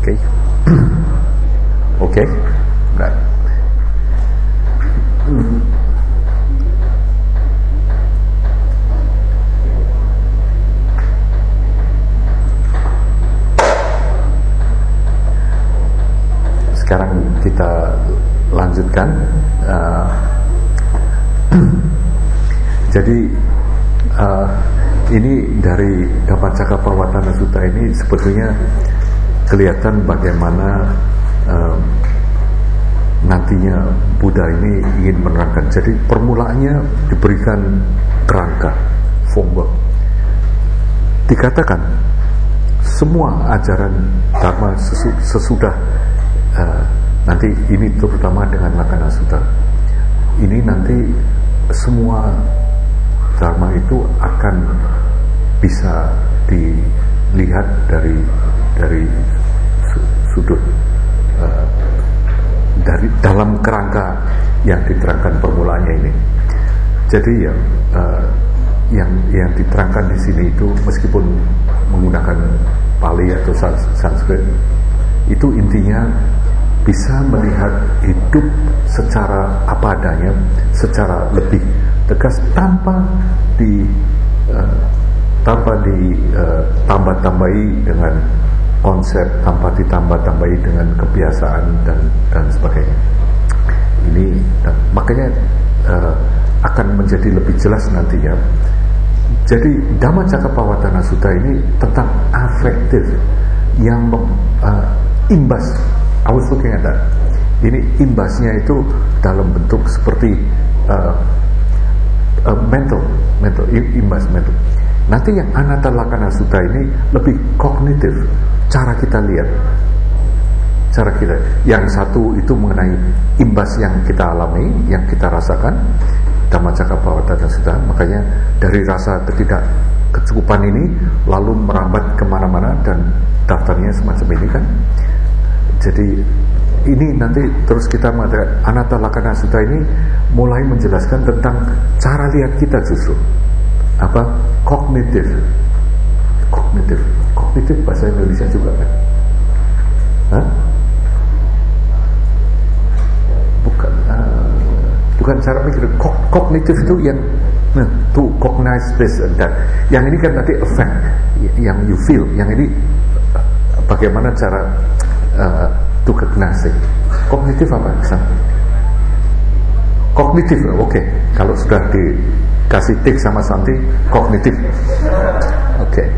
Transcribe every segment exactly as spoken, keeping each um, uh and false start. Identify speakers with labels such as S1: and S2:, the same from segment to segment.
S1: Okay. Okay. Right. Sekarang kita lanjutkan. Uh, jadi uh, ini dari Dhammacakkappavattana Sutta ini sebetulnya kelihatan bagaimana uh, nantinya Buddha ini ingin menerangkan. Jadi permulaannya diberikan kerangka, framework. Dikatakan semua ajaran Dharma sesu- sesudah uh, nanti ini terutama dengan Lakkhana Sutta ini nanti semua Dharma itu akan bisa dilihat dari dari sudut uh, dari dalam kerangka yang diterangkan permulaannya ini. Jadi ya uh, yang yang diterangkan di sini itu meskipun menggunakan Pali atau Sanskrit itu intinya bisa melihat hidup secara apa adanya, secara lebih tegas tanpa di uh, tanpa di uh, tambah-tambahi dengan konsep, tanpa ditambah-tambahi dengan kebiasaan dan dan sebagainya. Ini dan, makanya uh, akan menjadi lebih jelas nantinya. Jadi Dhammacakkappavattana Sutta ini tentang afektif yang uh, imbas. I was looking at that. Ini imbasnya itu dalam bentuk seperti uh, uh, mental, mental imbas mental. Nanti yang Anattalakkana Sutta ini lebih kognitif, cara kita lihat, cara kita. Yang satu itu mengenai imbas yang kita alami, yang kita rasakan, Dhammacakkappavattana Sutta. Makanya dari rasa ketidakkecukupan ini lalu merambat kemana-mana dan daftarnya semacam ini kan. Jadi ini nanti terus kita mengatakan Anattalakkana Sutta ini mulai menjelaskan tentang cara lihat kita justru apa kognitif, kognitif, kognitif bahasa Indonesia juga kan? Hah? Bukan, uh, bukan cara mikir. Kog, kognitif itu yang nah, to cognize this and that. Yang ini kan nanti effect, yang you feel. Yang ini uh, bagaimana cara uh, to cognize. Kognitif apa? Bisa? Kognitif, oke. Okay. Kalau sudah dikasih tik sama Santi, kognitif. Oke. Okay.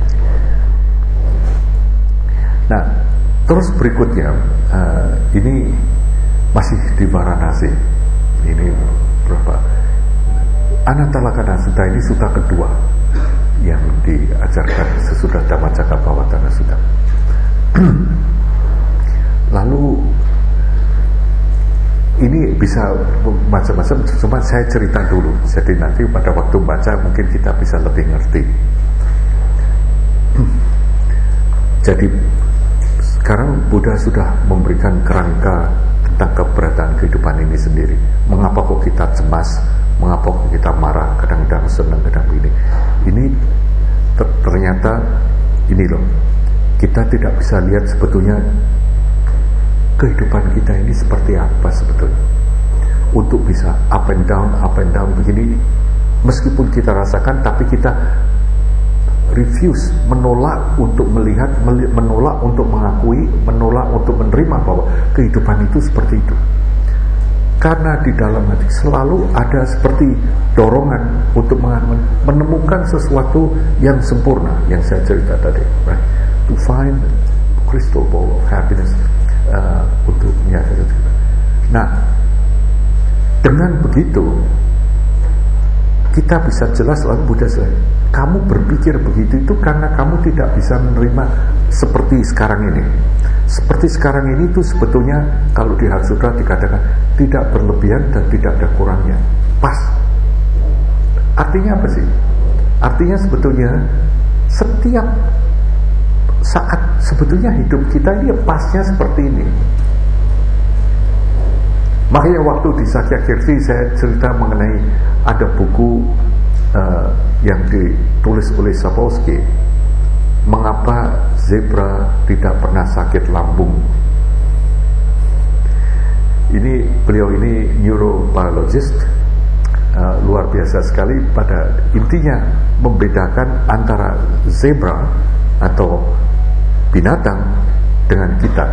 S1: Nah, terus berikutnya uh, ini masih di Varanasi. Ini berapa? Anattalakkana Sutta ini sutta kedua yang diajarkan sesudah Dhammacakkappavattana Sutta. Lalu ini bisa macam-macam, cuma saya cerita dulu. Jadi nanti pada waktu baca mungkin kita bisa lebih ngerti. Jadi sekarang Buddha sudah memberikan kerangka tentang keberadaan kehidupan ini sendiri. Mengapa kok kita cemas? Mengapa kok kita marah? Kadang-kadang senang, kadang ini. Ini ter- ternyata ini loh. Kita tidak bisa lihat sebetulnya kehidupan kita ini seperti apa sebetulnya. Untuk bisa up and down, up and down begini, meskipun kita rasakan, tapi kita refuse, menolak untuk melihat, menolak untuk mengakui, menolak untuk menerima bahwa kehidupan itu seperti itu. Karena di dalam hati selalu ada seperti dorongan untuk menemukan sesuatu yang sempurna, yang saya cerita tadi, right? To find crystal ball of happiness. Uh, untuk menyatakan. Nah, dengan begitu kita bisa jelas lalu Buddha selain kamu berpikir begitu itu karena kamu tidak bisa menerima seperti sekarang ini. Seperti sekarang ini itu sebetulnya kalau di Hatsutra dikatakan tidak berlebihan dan tidak ada kurangnya, pas. Artinya apa sih? Artinya sebetulnya setiap saat sebetulnya hidup kita ini pasnya seperti ini. Makanya waktu di Sakyakirti saya cerita mengenai ada buku uh, yang ditulis oleh Sapolsky, mengapa zebra tidak pernah sakit lambung. Ini beliau ini neurobiologist, uh, luar biasa sekali. Pada intinya membedakan antara zebra atau binatang dengan kita.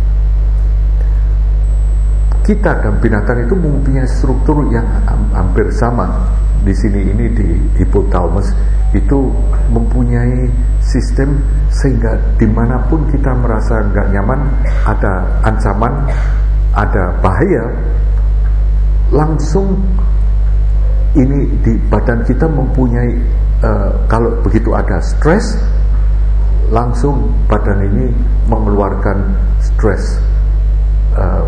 S1: Kita dan binatang itu mempunyai struktur yang hampir sama. Di sini ini di hipotalamus itu mempunyai sistem sehingga dimanapun kita merasa nggak nyaman, ada ancaman, ada bahaya, langsung ini di badan kita mempunyai uh, kalau begitu ada stres, langsung badan ini mengeluarkan stres uh,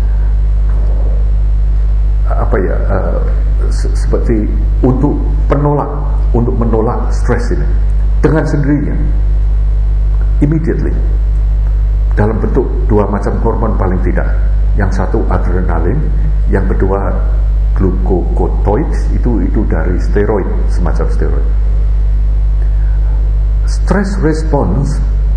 S1: apa ya uh, se- seperti untuk penolak untuk menolak stres ini dengan sendirinya, immediately, dalam bentuk dua macam hormon paling tidak. Yang satu adrenalin, yang kedua glucocorticoid, itu itu dari steroid, semacam steroid. Stress response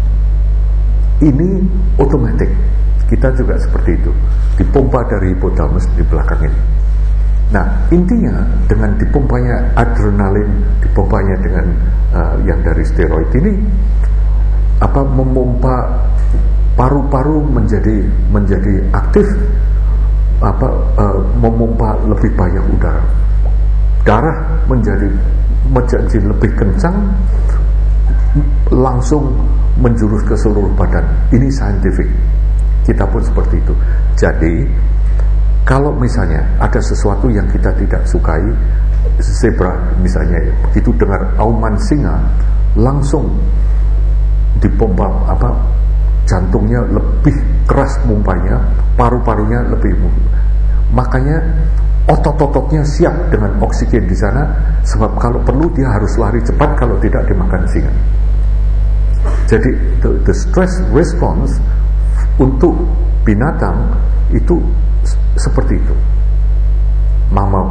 S1: ini otomatis, kita juga seperti itu, dipompa dari hipotalamus di belakang ini. Nah, intinya dengan dipompanya adrenalin, dipompanya dengan uh, yang dari steroid ini, apa memompa paru-paru menjadi menjadi aktif, apa uh, memompa lebih banyak udara, darah menjadi menjadi lebih kencang, langsung menjurus ke seluruh badan. Ini scientific, kita pun seperti itu. Jadi kalau misalnya ada sesuatu yang kita tidak sukai, zebra misalnya, begitu dengar auman singa, langsung dipompa apa jantungnya lebih keras mumpanya, paru-parunya lebih, makanya otot-ototnya siap dengan oksigen di sana, sebab kalau perlu dia harus lari cepat kalau tidak dimakan singa. Jadi the, the stress response untuk binatang itu seperti itu. Mammal,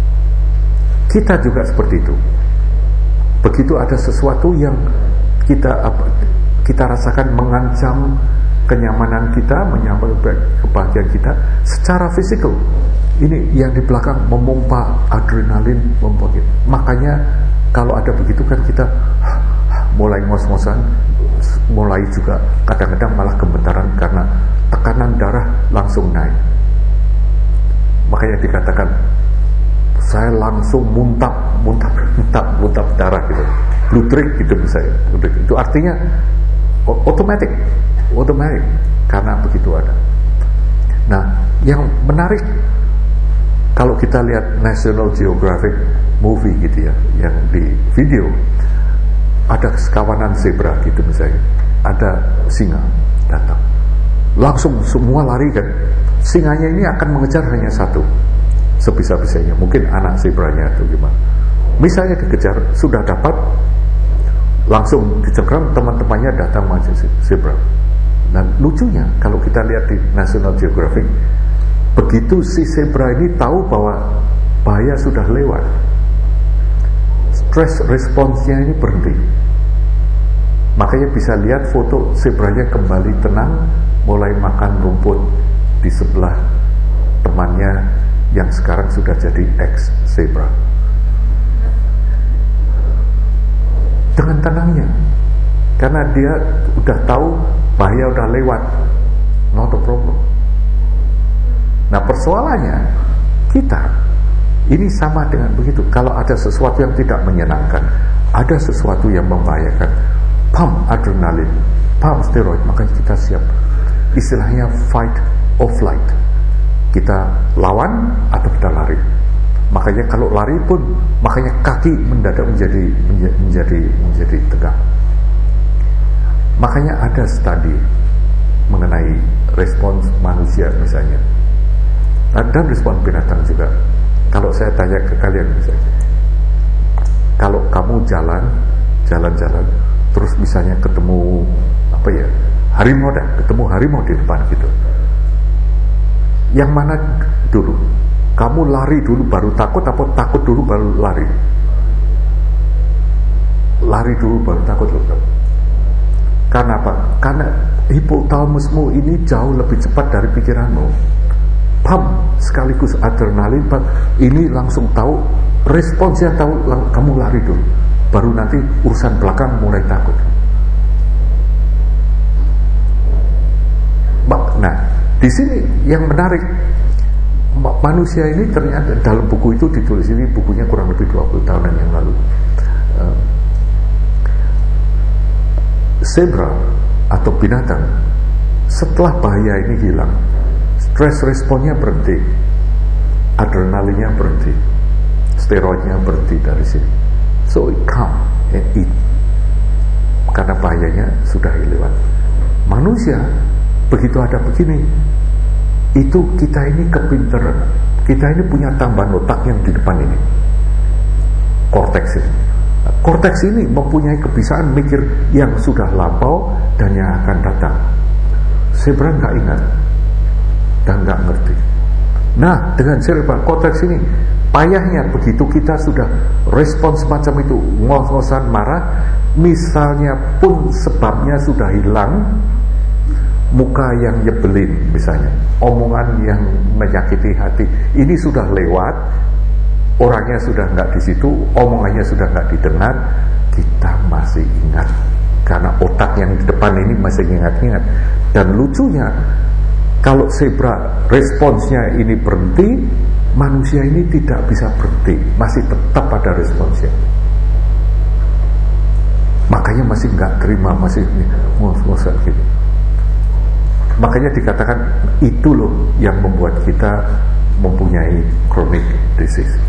S1: kita juga seperti itu. Begitu ada sesuatu yang kita apa, kita rasakan mengancam kenyamanan kita, menyambar kebahagiaan kita secara fisikal, ini yang di belakang memompa adrenalin, memompa gitu. Makanya kalau ada begitu kan kita mulai ngos-ngosan, mulai juga kadang-kadang malah gemetaran karena tekanan darah langsung naik. Makanya dikatakan saya langsung muntap, muntap, muntap, muntap darah gitu, blue drink gitu misalnya. Itu artinya otomatis, otomatis karena begitu ada. Nah, yang menarik kalau kita lihat National Geographic movie gitu ya, yang di video ada sekawanan zebra gitu misalnya, ada singa datang, langsung semua lari kan. Singanya ini akan mengejar hanya satu, sebisa-bisanya, mungkin anak zebranya atau gimana. Misalnya dikejar, sudah dapat, langsung dicengkram, teman-temannya datang maju zebra. Dan lucunya kalau kita lihat di National Geographic, begitu si zebra ini tahu bahwa bahaya sudah lewat, stress response-nya ini berhenti. Makanya bisa lihat foto zebranya kembali tenang, mulai makan rumput di sebelah temannya yang sekarang sudah jadi ex zebra. Dengan tenangnya, karena dia udah tahu bahaya udah lewat, not a problem. Nah, persoalannya kita ini sama dengan begitu. Kalau ada sesuatu yang tidak menyenangkan, ada sesuatu yang membahayakan, pump adrenalin, pump steroid, makanya kita siap. Istilahnya fight or flight. Kita lawan atau kita lari. Makanya kalau lari pun, makanya kaki mendadak menjadi menjadi menjadi tegak. Makanya ada studi mengenai respons manusia misalnya, dan respons binatang juga. Kalau saya tanya ke kalian misalnya, kalau kamu jalan, jalan-jalan, terus misalnya ketemu apa ya, harimau dah, ketemu harimau di depan gitu, yang mana dulu? Kamu lari dulu baru takut, atau takut dulu baru lari? Lari dulu baru takut loh. Karena apa? Karena hipotalamusmu ini jauh lebih cepat dari pikiranmu. Pam sekaligus adrenalin, pam, ini langsung tahu, responsnya tahu, lang, kamu lari dulu. Baru nanti urusan belakang mulai takut. Nah, di sini yang menarik, manusia ini ternyata dalam buku itu ditulis, ini bukunya kurang lebih dua puluh tahunan yang lalu. Uh, zebra atau binatang setelah bahaya ini hilang, stress responnya berhenti, adrenalinnya berhenti, steroidnya berhenti dari sini, so it calm and eat, karena bahayanya sudah lewat. Manusia begitu ada begini, itu kita ini kepintaran, kita ini punya tambahan otak yang di depan ini, korteks ini. Korteks ini mempunyai kebiasaan mikir yang sudah lampau dan yang akan datang. Zebra nggak ingat dan nggak ngerti. Nah, dengan cerebral korteks ini, payahnya begitu kita sudah respon semacam itu, ngos-ngosan marah, misalnya pun sebabnya sudah hilang, muka yang nyebelin misalnya, omongan yang menyakiti hati, ini sudah lewat, orangnya sudah nggak di situ, omongannya sudah nggak didengar, kita masih ingat karena otak yang di depan ini masih ingat-ingat. Dan lucunya, kalau zebra responsnya ini berhenti, manusia ini tidak bisa berhenti, masih tetap ada responsnya. Makanya masih nggak terima, masih ngos-ngosan gitu. Makanya dikatakan itu loh yang membuat kita mempunyai chronic disease.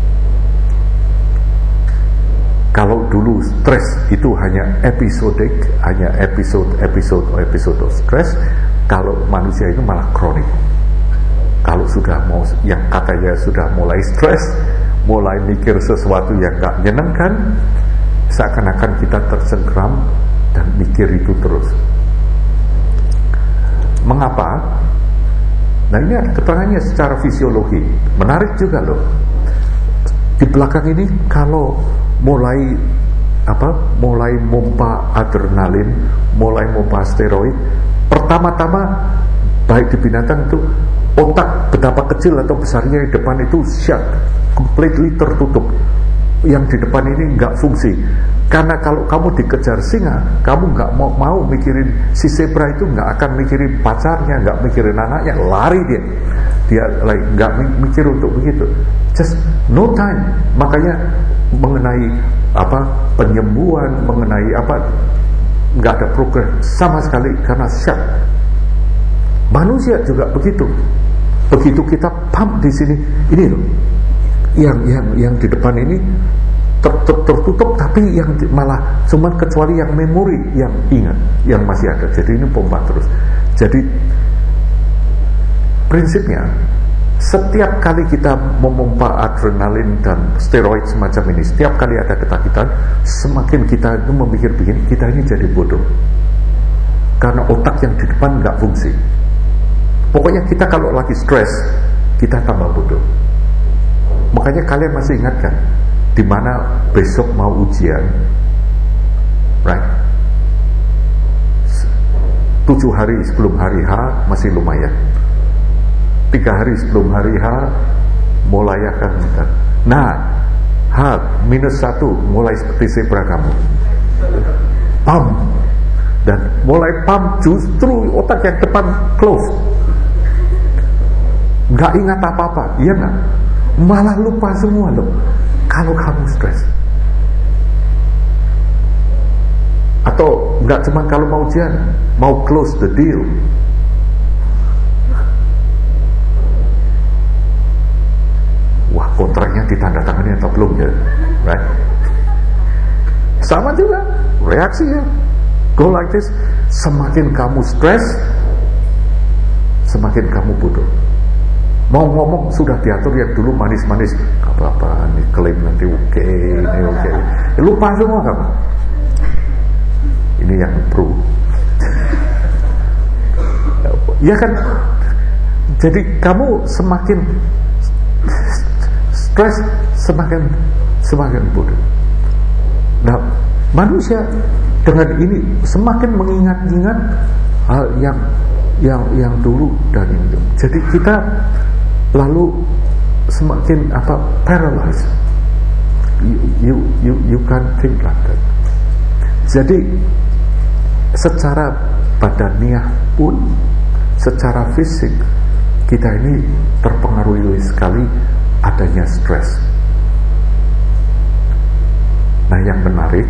S1: Kalau dulu stres itu hanya episodik, hanya episode, episode, episode of stress, kalau manusia itu malah kronik. Kalau sudah mau, yang katanya sudah mulai stres, mulai mikir sesuatu yang gak menyenangkan, seakan-akan kita tersengkram dan mikir itu terus. Mengapa? Nah, ini ada keterangannya secara fisiologi. Menarik juga loh. Di belakang ini kalau mulai apa? Mulai mompa adrenalin, mulai mompa steroid, pertama-tama baik di binatang itu otak betapa kecil atau besarnya di depan itu shut, completely tertutup. Yang di depan ini nggak fungsi. Karena kalau kamu dikejar singa, kamu nggak mau mau mikirin si zebra itu, nggak akan mikirin pacarnya, nggak mikirin anaknya, lari dia, dia like, nggak mikir untuk begitu, just no time. Makanya mengenai apa penyembuhan, mengenai apa nggak ada program sama sekali karena shock. Manusia juga begitu. Begitu kita pump di sini, ini loh, yang yang yang di depan ini ter, ter, tertutup, tapi yang malah cuman kecuali yang memori yang ingat, yang masih ada. Jadi ini pompa terus. Jadi prinsipnya setiap kali kita memompa adrenalin dan steroid semacam ini, setiap kali ada ketakutan, semakin kita itu memikir-pikir, kita ini jadi bodoh karena otak yang di depan nggak fungsi. Pokoknya kita kalau lagi stres, kita tambah bodoh. Makanya kalian masih ingat kan, di mana besok mau ujian, right? Tujuh hari sebelum hari H masih lumayan. Tiga hari sebelum hari H mulai akan bentar. Nah, H minus satu mulai seperti zebra kamu, pam, dan mulai pam justru otak yang depan close, nggak ingat apa-apa, iya nggak? Malah lupa semua loh kalau kamu stres. Atau nggak cuma kalau mau ujian, mau close the deal. Wah, kontraknya ditandatangani atau belum ya, right? Sama juga reaksinya. Go like this. Semakin kamu stres, semakin kamu bodoh. Mau ngomong sudah diatur, yang dulu manis-manis, apa-apa nih klaim nanti oke, okay, ini oke, okay. Lupa semua kamu. Ini yang pro. Ya kan? Jadi kamu semakin stres, semakin semakin bodoh. Nah, manusia dengan ini semakin mengingat-ingat hal yang yang yang dulu dan ini. Jadi kita lalu semakin apa paralyzed. You you you, you can't think like that. Jadi secara badaniah pun, secara fisik kita ini terpengaruhi sekali adanya stres. Nah, yang menarik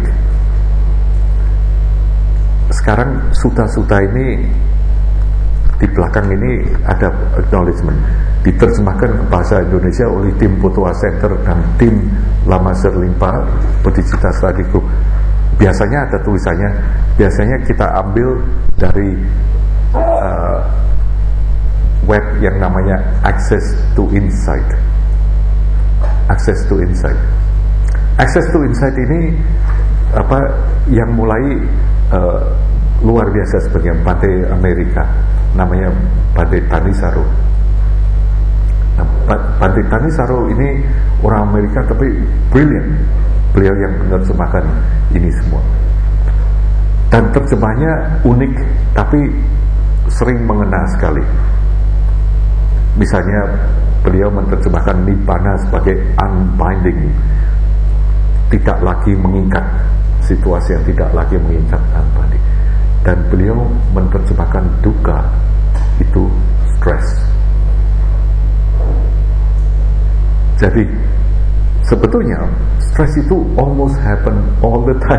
S1: sekarang suta-suta ini di belakang ini ada acknowledgement, diterjemahkan ke bahasa Indonesia oleh tim Fotoa Center dan tim Lama Serlimpa Bodhicitta Study Group. Biasanya ada tulisannya, biasanya kita ambil dari uh, web yang namanya Access to Insight. Access to Insight. Access to Insight ini apa yang mulai uh, luar biasa sebagian Bhante Amerika, namanya Bhante Thanissaro. Nah, Bhante Thanissaro ini orang Amerika tapi brilliant. Beliau yang menerjemahkan ini semua. Dan terjemahnya unik tapi sering mengena sekali. Misalnya beliau menerjemahkan Nibbana sebagai unbinding, tidak lagi mengikat, situasi yang tidak lagi mengikat, unbinding. Dan beliau menerjemahkan dukkha itu stress. Jadi sebetulnya stress itu almost happen all the time.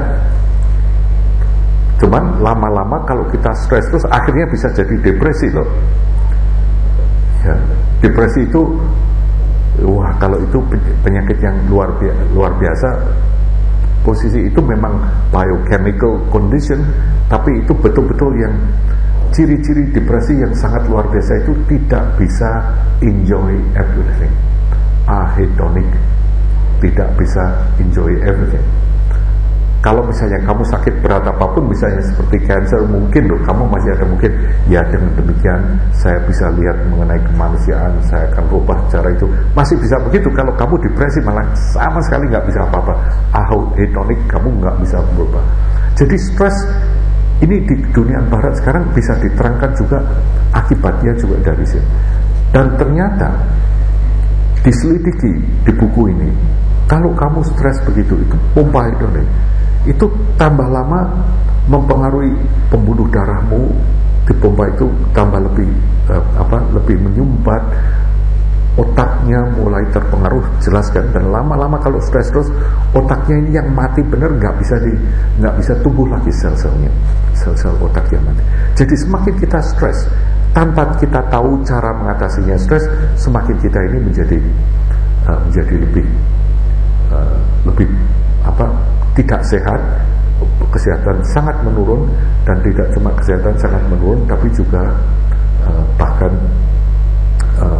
S1: Cuman lama-lama kalau kita stress terus akhirnya bisa jadi depresi loh. Ya, depresi itu wah, kalau itu penyakit yang luar biasa, luar biasa. Posisi itu memang biochemical condition, tapi itu betul-betul yang ciri-ciri depresi yang sangat luar biasa itu tidak bisa enjoy everything. Ahedonic, tidak bisa enjoy everything. Kalau misalnya kamu sakit berat apapun, misalnya seperti cancer, mungkin loh kamu masih ada mungkin, ya dengan demikian saya bisa lihat mengenai kemanusiaan, saya akan rubah cara itu, masih bisa begitu. Kalau kamu depresi malah sama sekali nggak bisa apa-apa. Ahedonic, kamu nggak bisa berubah. Jadi stres ini di dunia barat sekarang bisa diterangkan juga akibatnya juga dari sini. Dan ternyata diselidiki di buku ini, kalau kamu stres begitu, itu pompa hedonik itu tambah lama mempengaruhi pembuluh darahmu di pompa itu tambah lebih uh, apa lebih menyumbat, otaknya mulai terpengaruh, jelas kan. Dan lama-lama kalau stres terus, otaknya ini yang mati bener, nggak bisa di nggak bisa tumbuh lagi sel-selnya, sel-sel otak yang mati. Jadi semakin kita stres tanpa kita tahu cara mengatasinya stres, semakin kita ini menjadi uh, menjadi lebih uh, lebih apa tidak sehat, kesehatan sangat menurun. Dan tidak cuma kesehatan sangat menurun, tapi juga uh, bahkan uh,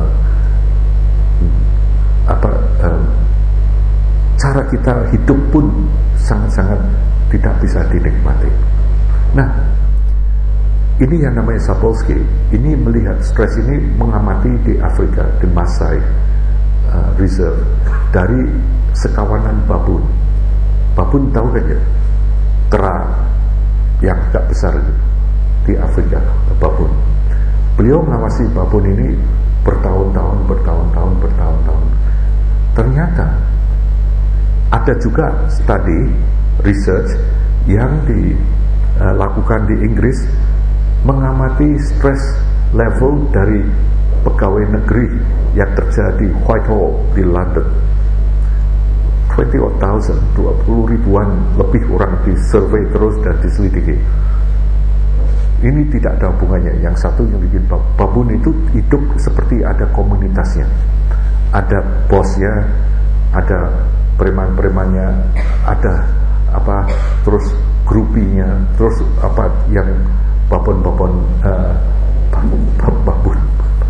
S1: apa uh, cara kita hidup pun sangat-sangat tidak bisa dinikmati. Nah, ini yang namanya Sapolsky. Ini melihat stres ini, mengamati di Afrika, di Maasai uh, Reserve, dari sekawanan babun. Babun tahu kan ya, kera yang agak besar itu di Afrika, babun. Beliau mengawasi babun ini bertahun-tahun, bertahun-tahun, bertahun-tahun. Ternyata ada juga studi research yang dilakukan di Inggris, mengamati stress level dari pegawai negeri yang terjadi di Whitehall di London. dua puluh thousand, dua puluh ribuan lebih orang disurvey terus dan diselidiki. Ini tidak ada hubungannya. Yang satu yang bikin babun itu hidup seperti ada komunitasnya, ada bosnya, ada preman-premannya, ada apa terus grupinya, terus apa yang babon-babon uh, babun, babun.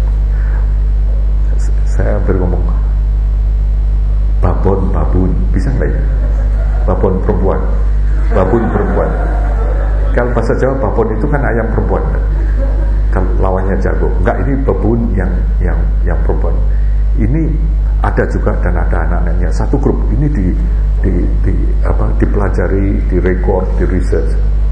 S1: Saya berngomong babon-babun, bisa nggak ya? Babon perempuan, babun perempuan. Kalau bahasa Jawa babon itu kan ayam perempuan, kalau lawannya jago. Enggak, ini babun yang yang yang perempuan. Ini ada juga dan ada anak-anaknya. Satu grup ini di di, di apa dipelajari, direkod, di research.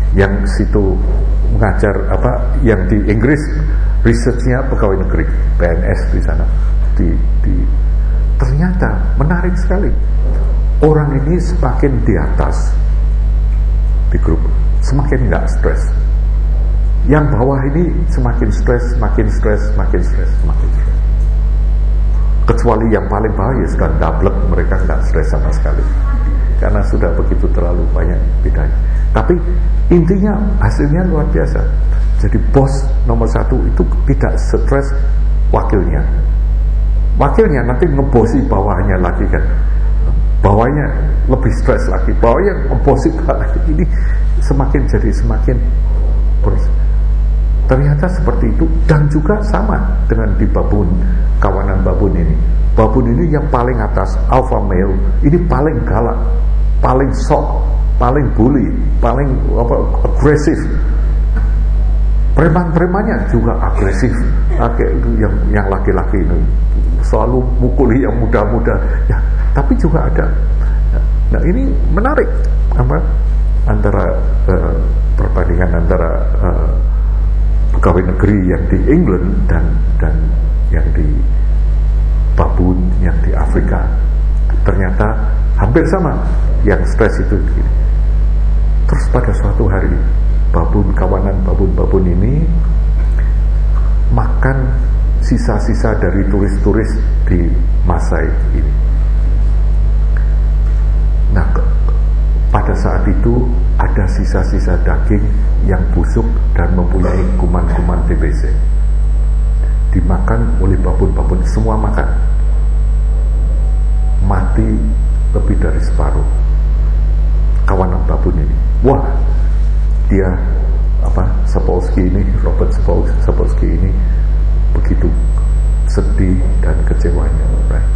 S1: yang situ mengajar apa, yang di Inggris researchnya pegawai negeri P N S di sana, di, di ternyata menarik sekali, orang ini semakin di atas di grup semakin nggak stres, yang bawah ini semakin stres, semakin stres, semakin stres, semakin stres. Kecuali yang paling bawah ya sudah double, mereka nggak stres sama sekali karena sudah begitu terlalu banyak bedanya. Tapi intinya hasilnya luar biasa. Jadi bos nomor satu itu tidak stres wakilnya. Wakilnya nanti ngebosi bawahnya lagi kan. Bawahnya lebih stres lagi. Bawahnya ngebosi lagi. Ini semakin jadi semakin ber- ternyata seperti itu. Dan juga sama dengan di babun, kawanan babun ini. Babun ini yang paling atas, alpha male, ini paling galak, paling sok, paling bully, paling apa, agresif. Preman-premannya juga agresif. Yang yang laki-laki ini selalu mukuli yang muda-muda. Ya, tapi juga ada. Nah, ini menarik apa antara uh, perbandingan antara uh, pegawai negeri yang di England dan dan yang di babun yang di Afrika. Ternyata hampir sama, yang stres itu gini. Terus pada suatu hari babun, kawanan babun-babun ini makan sisa-sisa dari turis-turis di Masai ini. Nah, ke- pada saat itu ada sisa-sisa daging yang busuk dan mempunyai kuman-kuman T B C. Dimakan oleh babun-babun, semua makan. Mati lebih dari separuh kawanan babun ini. Wah, dia apa Sapolsky ini, Robert Sapolsky ini begitu sedih dan kecewanya, right?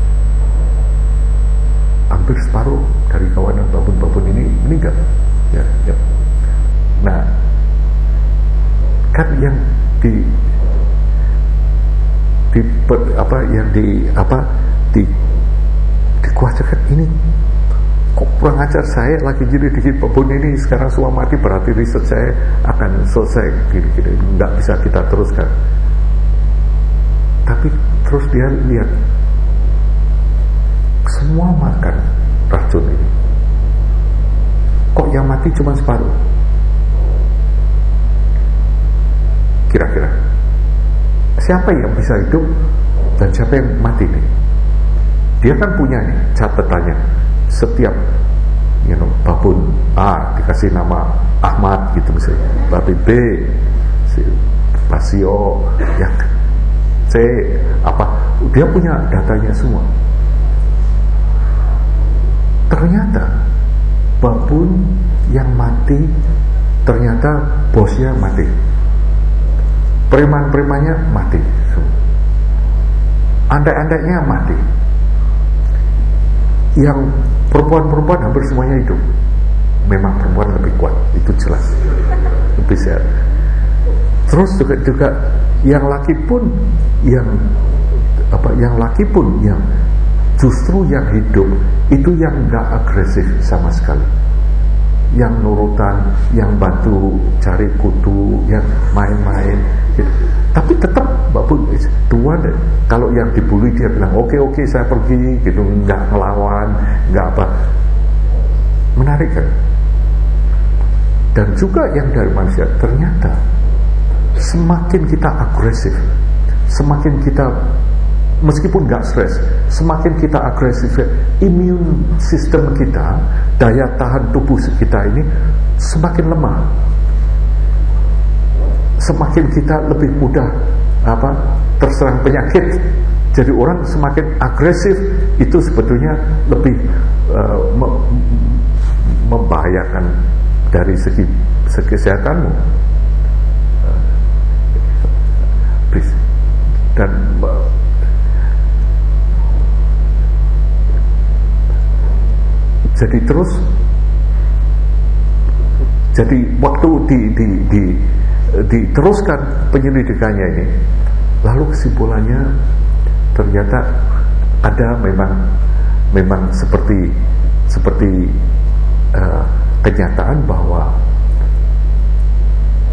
S1: Hampir separuh dari kawanan babun-babun ini meninggal, ya, ya. Nah, kan yang di di apa yang di apa di dikuasakan ini kok kurang ajar, saya lagi jadi dikit babun ini sekarang semua mati, berarti riset saya akan selesai gini-gini, nggak bisa kita teruskan. Tapi terus dia lihat semua makan racun ini, kok yang mati cuma separuh. Kira-kira siapa yang bisa hidup dan siapa yang mati nih? Dia kan punya nih catatannya. Setiap you know, babun A dikasih nama Ahmad gitu misalnya, babi B si Basio, yang C apa, dia punya datanya semua. Ternyata babun yang mati ternyata bosnya mati, preman-premannya mati, andai-andainya mati, yang perempuan-perempuan hampir semuanya hidup. Memang perempuan lebih kuat, itu jelas, lebih sehat. Terus juga juga yang laki pun, yang apa, yang laki pun yang justru yang hidup itu yang nggak agresif sama sekali, yang nurutan, yang bantu cari kutu, yang main-main gitu. Tapi tetap babun dua deh. Kalau yang dibully dia bilang oke oke saya pergi gitu, nggak ngelawan, nggak apa. Menarik kan? Dan juga yang dari manusia, ternyata semakin kita agresif, semakin kita meskipun nggak stres, semakin kita agresif, imun sistem kita, daya tahan tubuh kita ini semakin lemah. Semakin kita lebih mudah apa terserang penyakit. Jadi orang semakin agresif itu sebetulnya lebih uh, me- membahayakan dari segi, segi kesehatanmu. Uh, dan uh, jadi terus jadi waktu di di di diteruskan penyelidikannya ini, lalu kesimpulannya ternyata ada memang memang seperti seperti uh, kenyataan bahwa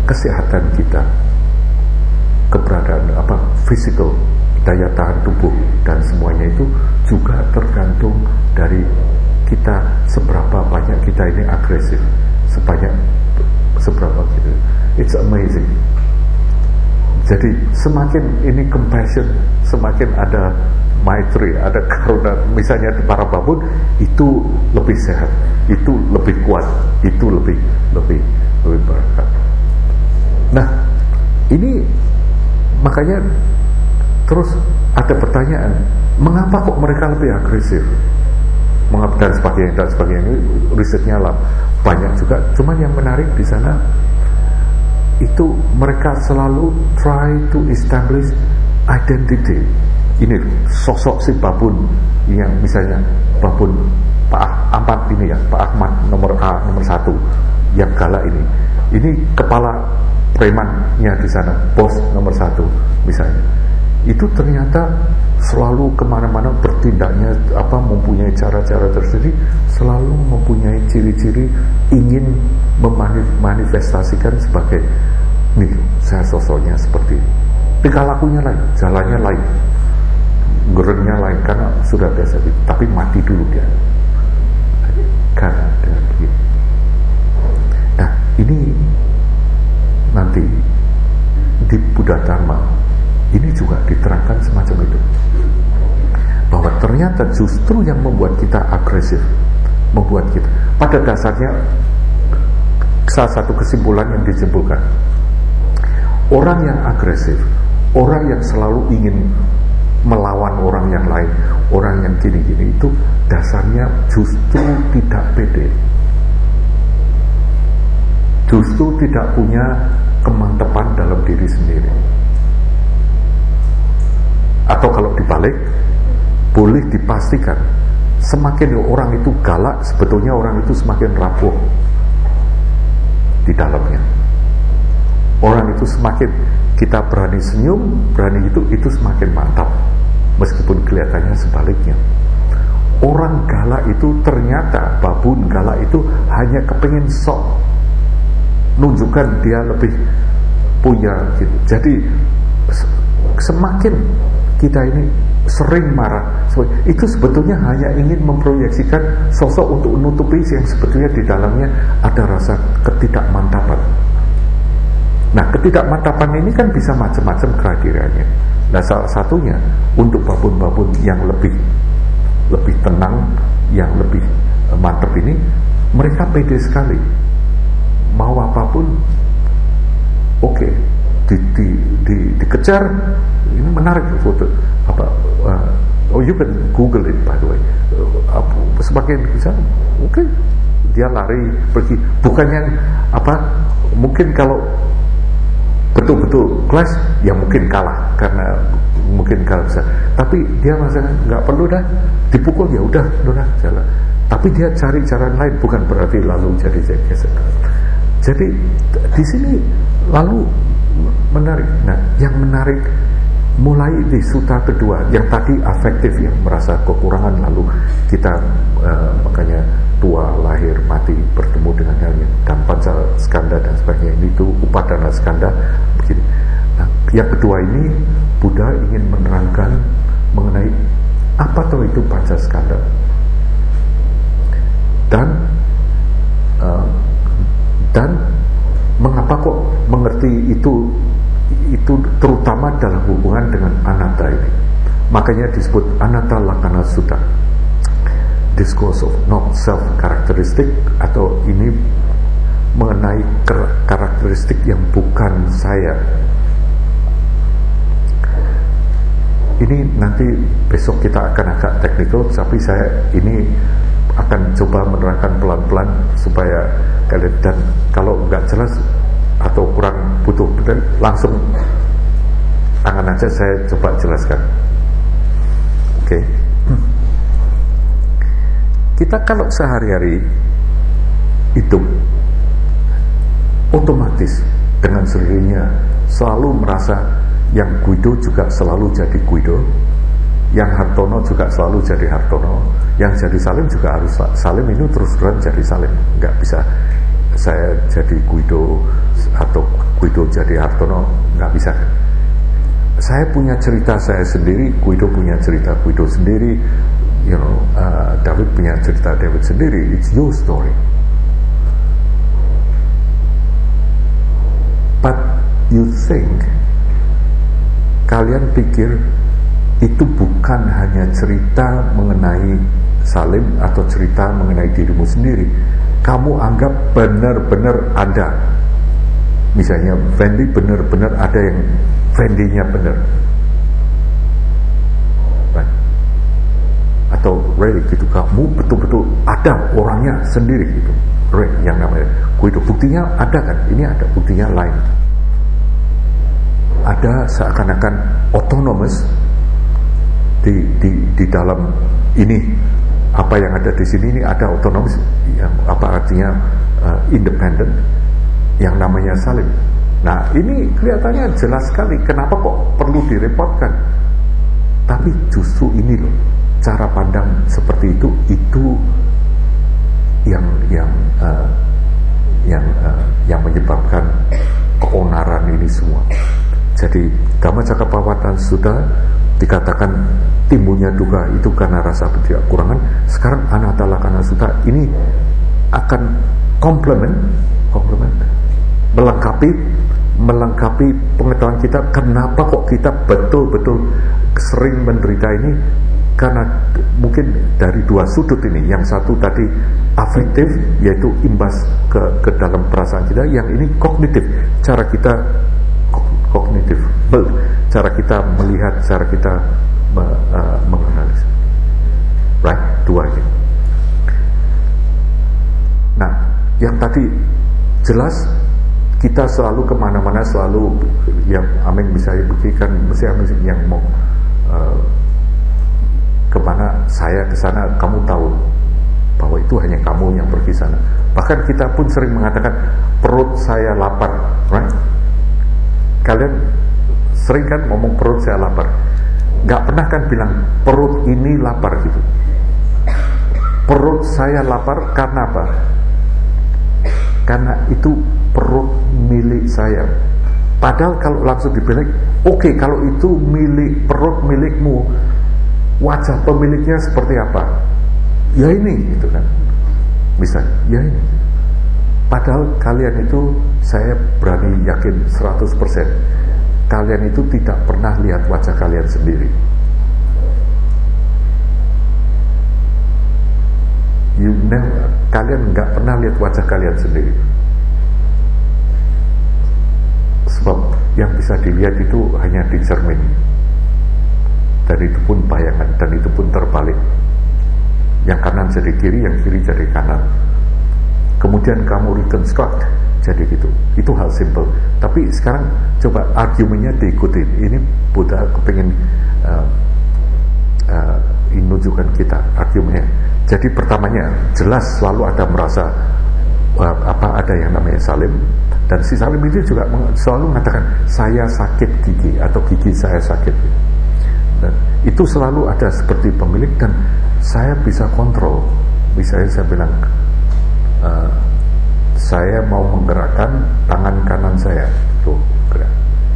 S1: kesehatan kita, keberadaan apa fisikal, daya tahan tubuh dan semuanya itu juga tergantung dari kita seberapa banyak kita ini agresif, sebanyak seberapa gitu. It's amazing. Jadi semakin ini compassion, semakin ada maitri, ada karuna, misalnya para babun itu lebih sehat, itu lebih kuat, itu lebih lebih lebih berkat. Nah, ini makanya terus ada pertanyaan, mengapa kok mereka lebih agresif? Mengapa dan sebagainya dan sebagainya, ini risetnya lah banyak juga. Cuman yang menarik di sana itu mereka selalu try to establish identity. Ini sosok si babun yang misalnya babun Pak Ahmad ini ya, Pak Ahmad nomor A, nomor satu yang galak ini. Ini kepala premannya di sana, bos nomor satu misalnya. Itu ternyata selalu kemana-mana bertindaknya apa mempunyai cara-cara tersendiri, selalu mempunyai ciri-ciri ingin memanifestasikan sebagai nih saya sosoknya seperti ini. Tingkah lakunya lain, jalannya lain, gerennya lain karena sudah biasa. Tapi mati dulu dia karena dengan begitu. Nah ini nanti di Buddha Dharma ini juga diterangkan semacam itu, bahwa ternyata justru yang membuat kita agresif, membuat kita pada dasarnya salah satu kesimpulan yang disimpulkan, orang yang agresif, orang yang selalu ingin melawan orang yang lain, orang yang gini-gini itu dasarnya justru tidak pede, justru tidak punya kemantapan dalam diri sendiri. Atau kalau dibalik, boleh dipastikan semakin orang itu galak, sebetulnya orang itu semakin rapuh di dalamnya. Orang itu semakin kita berani senyum, berani itu, itu semakin mantap, meskipun kelihatannya sebaliknya. Orang galak itu ternyata, babun galak itu hanya kepingin sok nunjukkan dia lebih punya gitu. Jadi semakin kita ini sering marah, itu sebetulnya hanya ingin memproyeksikan sosok untuk menutupi yang sebetulnya di dalamnya ada rasa ketidakmantapan. Nah, ketidakmantapan ini kan bisa macam-macam kehadirannya. Nah, salah satunya untuk babun-babun yang lebih lebih tenang, yang lebih mantap ini, mereka pede sekali. Mau apapun, oke. Okay. Di, di, di, dikejar. Ini menarik foto apa uh, oh you can Google it by the way. Uh, sebagian bisa oke okay. Dia lari pergi, bukan yang apa, mungkin kalau betul-betul clash ya mungkin kalah karena mungkin kalah bisa, tapi dia masalah nggak perlu dah dipukul, ya udah udah jalan, tapi dia cari cara lain, bukan berarti lalu jadi geser. Jadi di sini lalu menarik. Nah, yang menarik mulai di suta kedua yang tadi afektif, yang merasa kekurangan lalu kita uh, makanya tua, lahir, mati, bertemu dengan yang dan panca skanda dan sebagainya, ini itu upadana skanda begini. Nah, yang kedua ini Buddha ingin menerangkan mengenai apa tuh itu panca skanda dan uh, dan mengapa kok mengerti itu itu terutama dalam hubungan dengan anatta ini. Makanya disebut anatta lakkhana sutta, discourse of not self characteristic, atau ini mengenai karakteristik yang bukan saya. Ini nanti besok kita akan agak teknikal, tapi saya ini akan coba menerangkan pelan-pelan supaya kalian, dan kalau nggak jelas atau kurang butuh langsung tangan aja, saya coba jelaskan. Oke okay. Kita kalau sehari-hari hidup otomatis dengan sendirinya selalu merasa yang Guido juga selalu jadi Guido, yang Hartono juga selalu jadi Hartono, yang jadi Salim juga harus Salim, itu terus terusan jadi Salim. Nggak bisa saya jadi Guido atau Guido jadi Hartono, nggak bisa kan. Saya punya cerita saya sendiri, Guido punya cerita Guido sendiri, you know, uh, David punya cerita David sendiri. It's your story. But you think, kalian pikir itu bukan hanya cerita mengenai Salim atau cerita mengenai dirimu sendiri. Kamu anggap benar-benar ada, misalnya Fendi benar-benar ada yang Fendi-nya benar, right? Atau Ray gitu, kamu betul-betul ada orangnya sendiri gitu, Ray yang namanya Guido. Buktinya ada kan? Ini ada buktinya lain. Ada seakan-akan autonomous di di di dalam ini, apa yang ada di sini ini ada autonomous, yang apa artinya uh, independent, yang namanya Salim. Nah ini kelihatannya jelas sekali. Kenapa kok perlu direpotkan? Tapi justru ini loh, cara pandang seperti itu itu yang yang uh, yang uh, yang menyebabkan keonaran ini semua. Jadi Dhammacakkappawatana sudah dikatakan timbulnya duka itu karena rasa ketidakkurangan. Sekarang Anathalakkana Sutta ini akan komplement, komplement, melengkapi, melengkapi pengetahuan kita. Kenapa kok kita betul-betul sering menderita ini? Karena mungkin dari dua sudut ini. Yang satu tadi afektif, yaitu imbas ke, ke dalam perasaan kita. Yang ini kognitif, cara kita kognitif, cara kita melihat, cara kita me, uh, menganalisis, right? Dua ini. Nah, yang tadi jelas kita selalu kemana-mana, selalu yang Amin bisa buktikan, mesti Amin yang mau uh, kemana saya ke sana, kamu tahu bahwa itu hanya kamu yang pergi sana. Bahkan kita pun sering mengatakan perut saya lapar, right? Kalian sering kan ngomong perut saya lapar, nggak pernah kan bilang perut ini lapar gitu. Perut saya lapar karena apa? Karena itu perut milik saya. Padahal kalau langsung dibilang, oke okay, kalau itu milik, perut milikmu, wajah pemiliknya seperti apa? Ya ini gitu kan. Misalnya, ya ini. Padahal kalian itu, saya berani yakin seratus persen, kalian itu tidak pernah lihat wajah kalian sendiri. You never, kalian nggak pernah lihat wajah kalian sendiri. Sebab yang bisa dilihat itu hanya di cermin, dan itu pun bayangan, dan itu pun terbalik. Yang kanan jadi kiri, yang kiri jadi kanan. Kemudian kamu reconstruct jadi gitu. Itu hal simple. Tapi sekarang coba argumennya diikuti. Ini Buddha kepingin uh, uh, menunjukkan kita argumennya. Jadi pertamanya jelas selalu ada merasa uh, apa ada yang namanya Salim, dan si Salim itu juga selalu mengatakan saya sakit gigi atau gigi saya sakit. Dan itu selalu ada seperti pemilik, dan saya bisa kontrol. Misalnya saya bilang, Uh, saya mau menggerakkan tangan kanan saya, tuh gerak.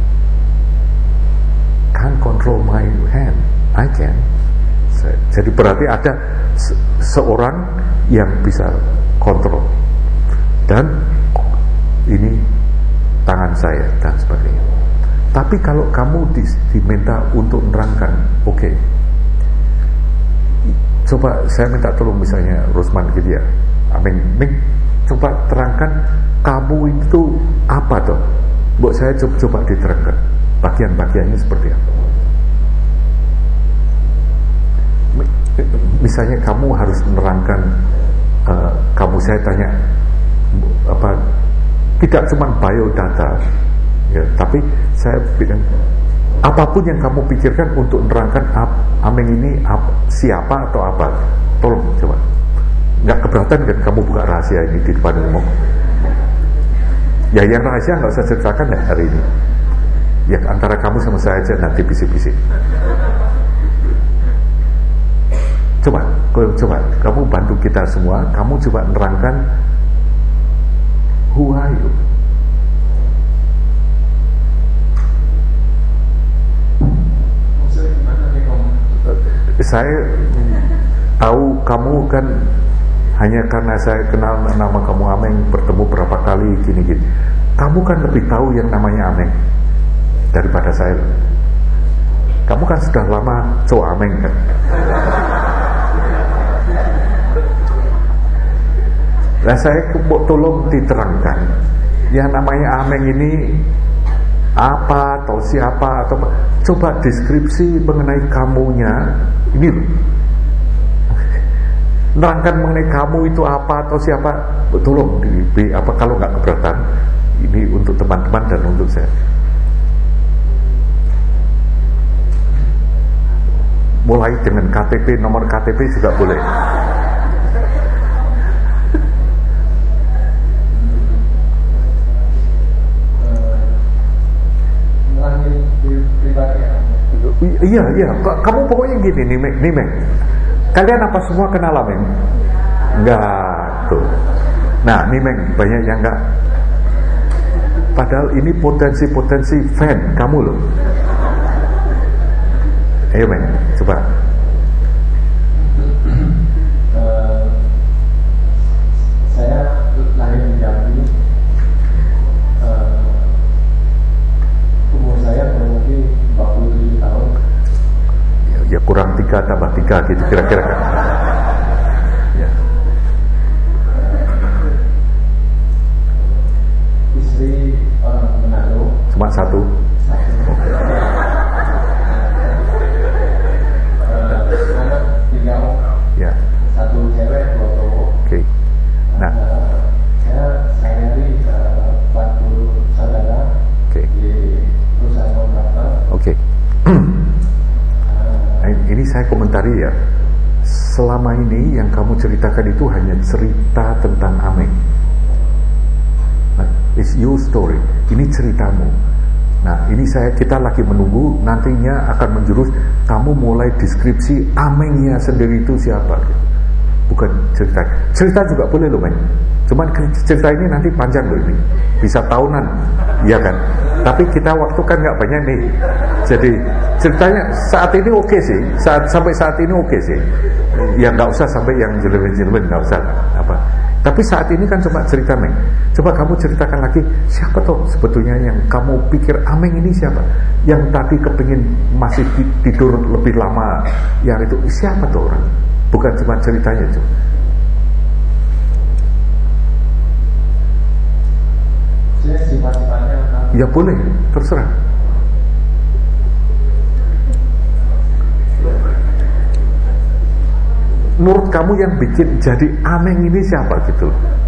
S1: Can't control my hand, I can. Saya, jadi berarti ada se seorang yang bisa kontrol, dan ini tangan saya dan sebagainya. Tapi kalau kamu di, diminta untuk menerangkan, oke, okay, coba saya minta tolong misalnya Rusman gitu ya, Amin, Ming, coba terangkan kamu itu apa toh? Buat saya coba, coba diterangkan bagian-bagiannya seperti apa. Misalnya kamu harus menerangkan, uh, kamu saya tanya apa? Tidak cuma biodata, ya, tapi saya bilang apapun yang kamu pikirkan untuk menerangkan Amin ini ap, siapa atau apa, tolong coba. Nggak keberatan kan kamu buka rahasia ini di depan umum? Ya yang rahasia nggak usah ceritakan ya hari ini. Ya antara kamu sama saya aja, nanti bisik-bisik. Coba, coba kamu bantu kita semua. Kamu coba nerangkan who are you? saya tahu kamu kan hanya karena saya kenal nama kamu Ameng, bertemu berapa kali gini-gini. Kamu kan lebih tahu yang namanya Ameng daripada saya. Kamu kan sudah lama cowok Ameng kan. Nah saya tolong diterangkan yang namanya Ameng ini apa atau siapa atau apa. Coba deskripsi mengenai kamunya ini loh. Nerangkan mengenai kamu itu apa atau siapa. Tolong di, di apa kalau nggak keberatan. Ini untuk teman-teman dan untuk saya. Mulai dengan K T P, nomor K T P juga boleh. Iya, iya. Kamu pokoknya gini nih, Mek. Nih, Mek. Kalian apa semua kenal Ameng? Enggak, tuh. Nah, nih, Mek. Banyak yang enggak. Padahal ini potensi-potensi fan kamu loh. Ayo, Mek. Coba.
S2: Uh, saya lahir di Jambi. Uh, umur saya kurang lebih empat puluh tujuh tahun.
S1: Ya, ya kurang tiga tambah tiga gitu kira-kira kan. Ya.
S2: Istri orang Manado.
S1: Cuma satu.
S2: Satu. Uh, anak tiga orang.
S1: Ya.
S2: Satu cewek, dua cowok.
S1: Oke. Okay. Nah.
S2: Uh, saya sehari-hari uh, bantu saudara.
S1: Oke. Okay.
S2: Di perusahaan kontraktor.
S1: Oke. Okay. Ini saya komentari ya. Selama ini yang kamu ceritakan itu hanya cerita tentang Ameng. Nah, it's your story. Ini ceritamu. Nah, ini saya kita lagi menunggu nantinya akan menjurus kamu mulai deskripsi Amengnya sendiri itu siapa. Bukan cerita. Cerita juga boleh loh, Meng. Cuman cerita ini nanti panjang loh ini. Bisa tahunan, iya kan? Tapi kita waktu kan nggak banyak nih. Jadi ceritanya saat ini oke okay sih. Saat sampai saat ini oke okay sih. Ya nggak usah sampai yang jelemen-jelemen, nggak usah apa. Tapi saat ini kan coba cerita, Meng. Coba kamu ceritakan lagi siapa tuh sebetulnya yang kamu pikir Ameng ini siapa? Yang tadi kepingin masih tidur lebih lama. Yang itu siapa tuh orang? Bukan cuma ceritanya tuh.
S2: Sifat-sifatnya
S1: ya boleh, terserah. Menurut kamu yang bikin jadi Ameng ini siapa gitu?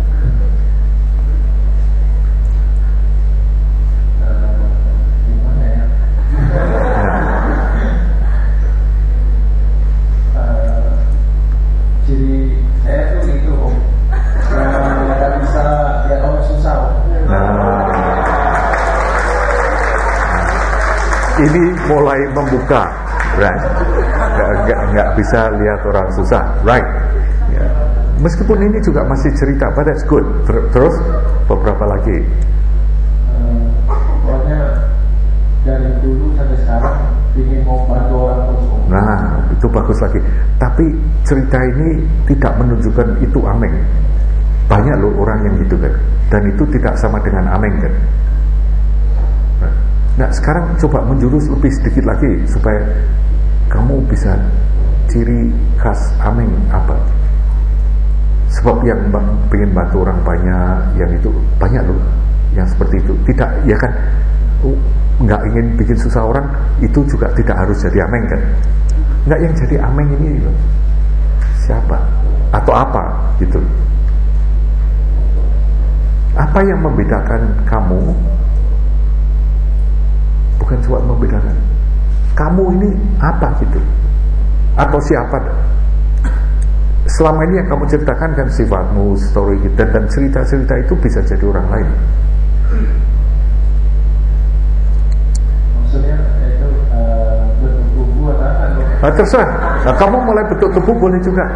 S1: Ini mulai membuka, right? Nggak, nggak, nggak bisa lihat orang susah, right? Ya. Meskipun ini juga masih cerita, but that's good. Ter- terus beberapa lagi.
S2: Uh, pokoknya dari dulu sampai sekarang ingin mau bantu orang terus.
S1: Nah, itu bagus lagi. Tapi cerita ini tidak menunjukkan itu Ameng. Banyak loh orang yang gitu kan. Dan itu tidak sama dengan Ameng kan. Nah sekarang coba menjurus lebih sedikit lagi supaya kamu bisa ciri khas Ameng apa. Sebab yang ingin bantu orang banyak, yang itu banyak loh yang seperti itu. Tidak, ya kan, nggak ingin bikin susah orang itu juga tidak harus jadi Ameng kan. Nggak, yang jadi Ameng ini loh siapa atau apa gitu. Apa yang membedakan kamu? Bukan cuma membedakan kamu ini apa gitu atau siapa. Selama ini yang kamu ceritakan kan sifatmu, story kita, dan cerita-cerita itu bisa jadi orang lain.
S2: Maksudnya itu uh, bentuk tubuh atau apa?
S1: Nah, terserah. Nah, kamu mulai bentuk tubuh boleh juga.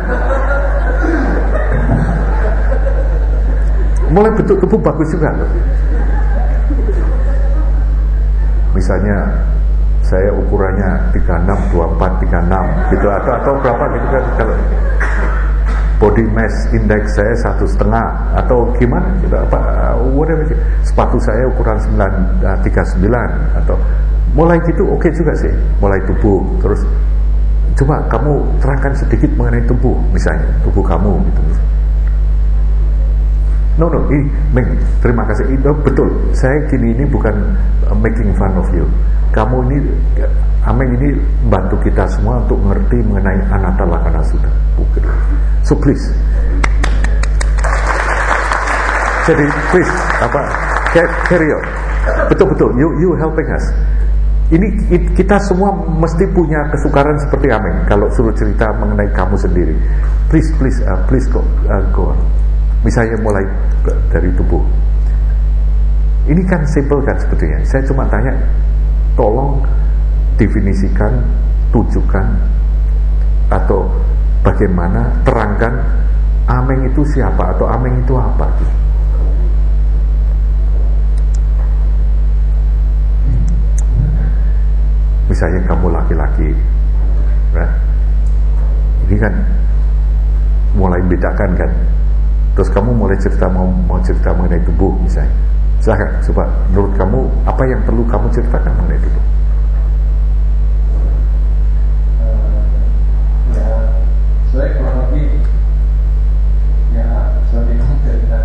S1: Mulai bentuk tubuh bagus juga. Misalnya saya ukurannya tiga puluh enam, dua puluh empat, tiga puluh enam gitu, atau atau berapa gitu kan, kalau body mass index saya satu setengah atau gimana gitu, apa whatever, sepatu saya ukuran sembilan, tiga puluh sembilan atau mulai gitu, oke okay juga sih, mulai tubuh. Terus coba kamu terangkan sedikit mengenai tubuh, misalnya tubuh kamu gitu. No, no, ini, Meng, terima kasih. Itu betul. Saya kini ini bukan uh, making fun of you. Kamu ini, Ameng ini bantu kita semua untuk mengerti mengenai Anatta Lakkhana Sutta. Bukan. So please. Jadi please, apa? Carry on. Betul betul. You you helping us. Ini kita semua mesti punya kesukaran seperti Ameng. Kalau suruh cerita mengenai kamu sendiri, please please uh, please go uh, go on. Misalnya mulai dari tubuh. Ini kan simple kan sebetulnya. Saya cuma tanya, tolong definisikan, tunjukkan, atau bagaimana terangkan Ameng itu siapa, atau Ameng itu apa. Misalnya kamu laki-laki, nah, ini kan mulai bedakan kan. Terus kamu mulai cerita, mau, mau cerita mengenai tubuh misalnya. Silahkan, coba menurut kamu apa yang perlu kamu ceritakan mengenai tubuh?
S2: Uh, ya, saya kurang lebih ya seperti yang cerita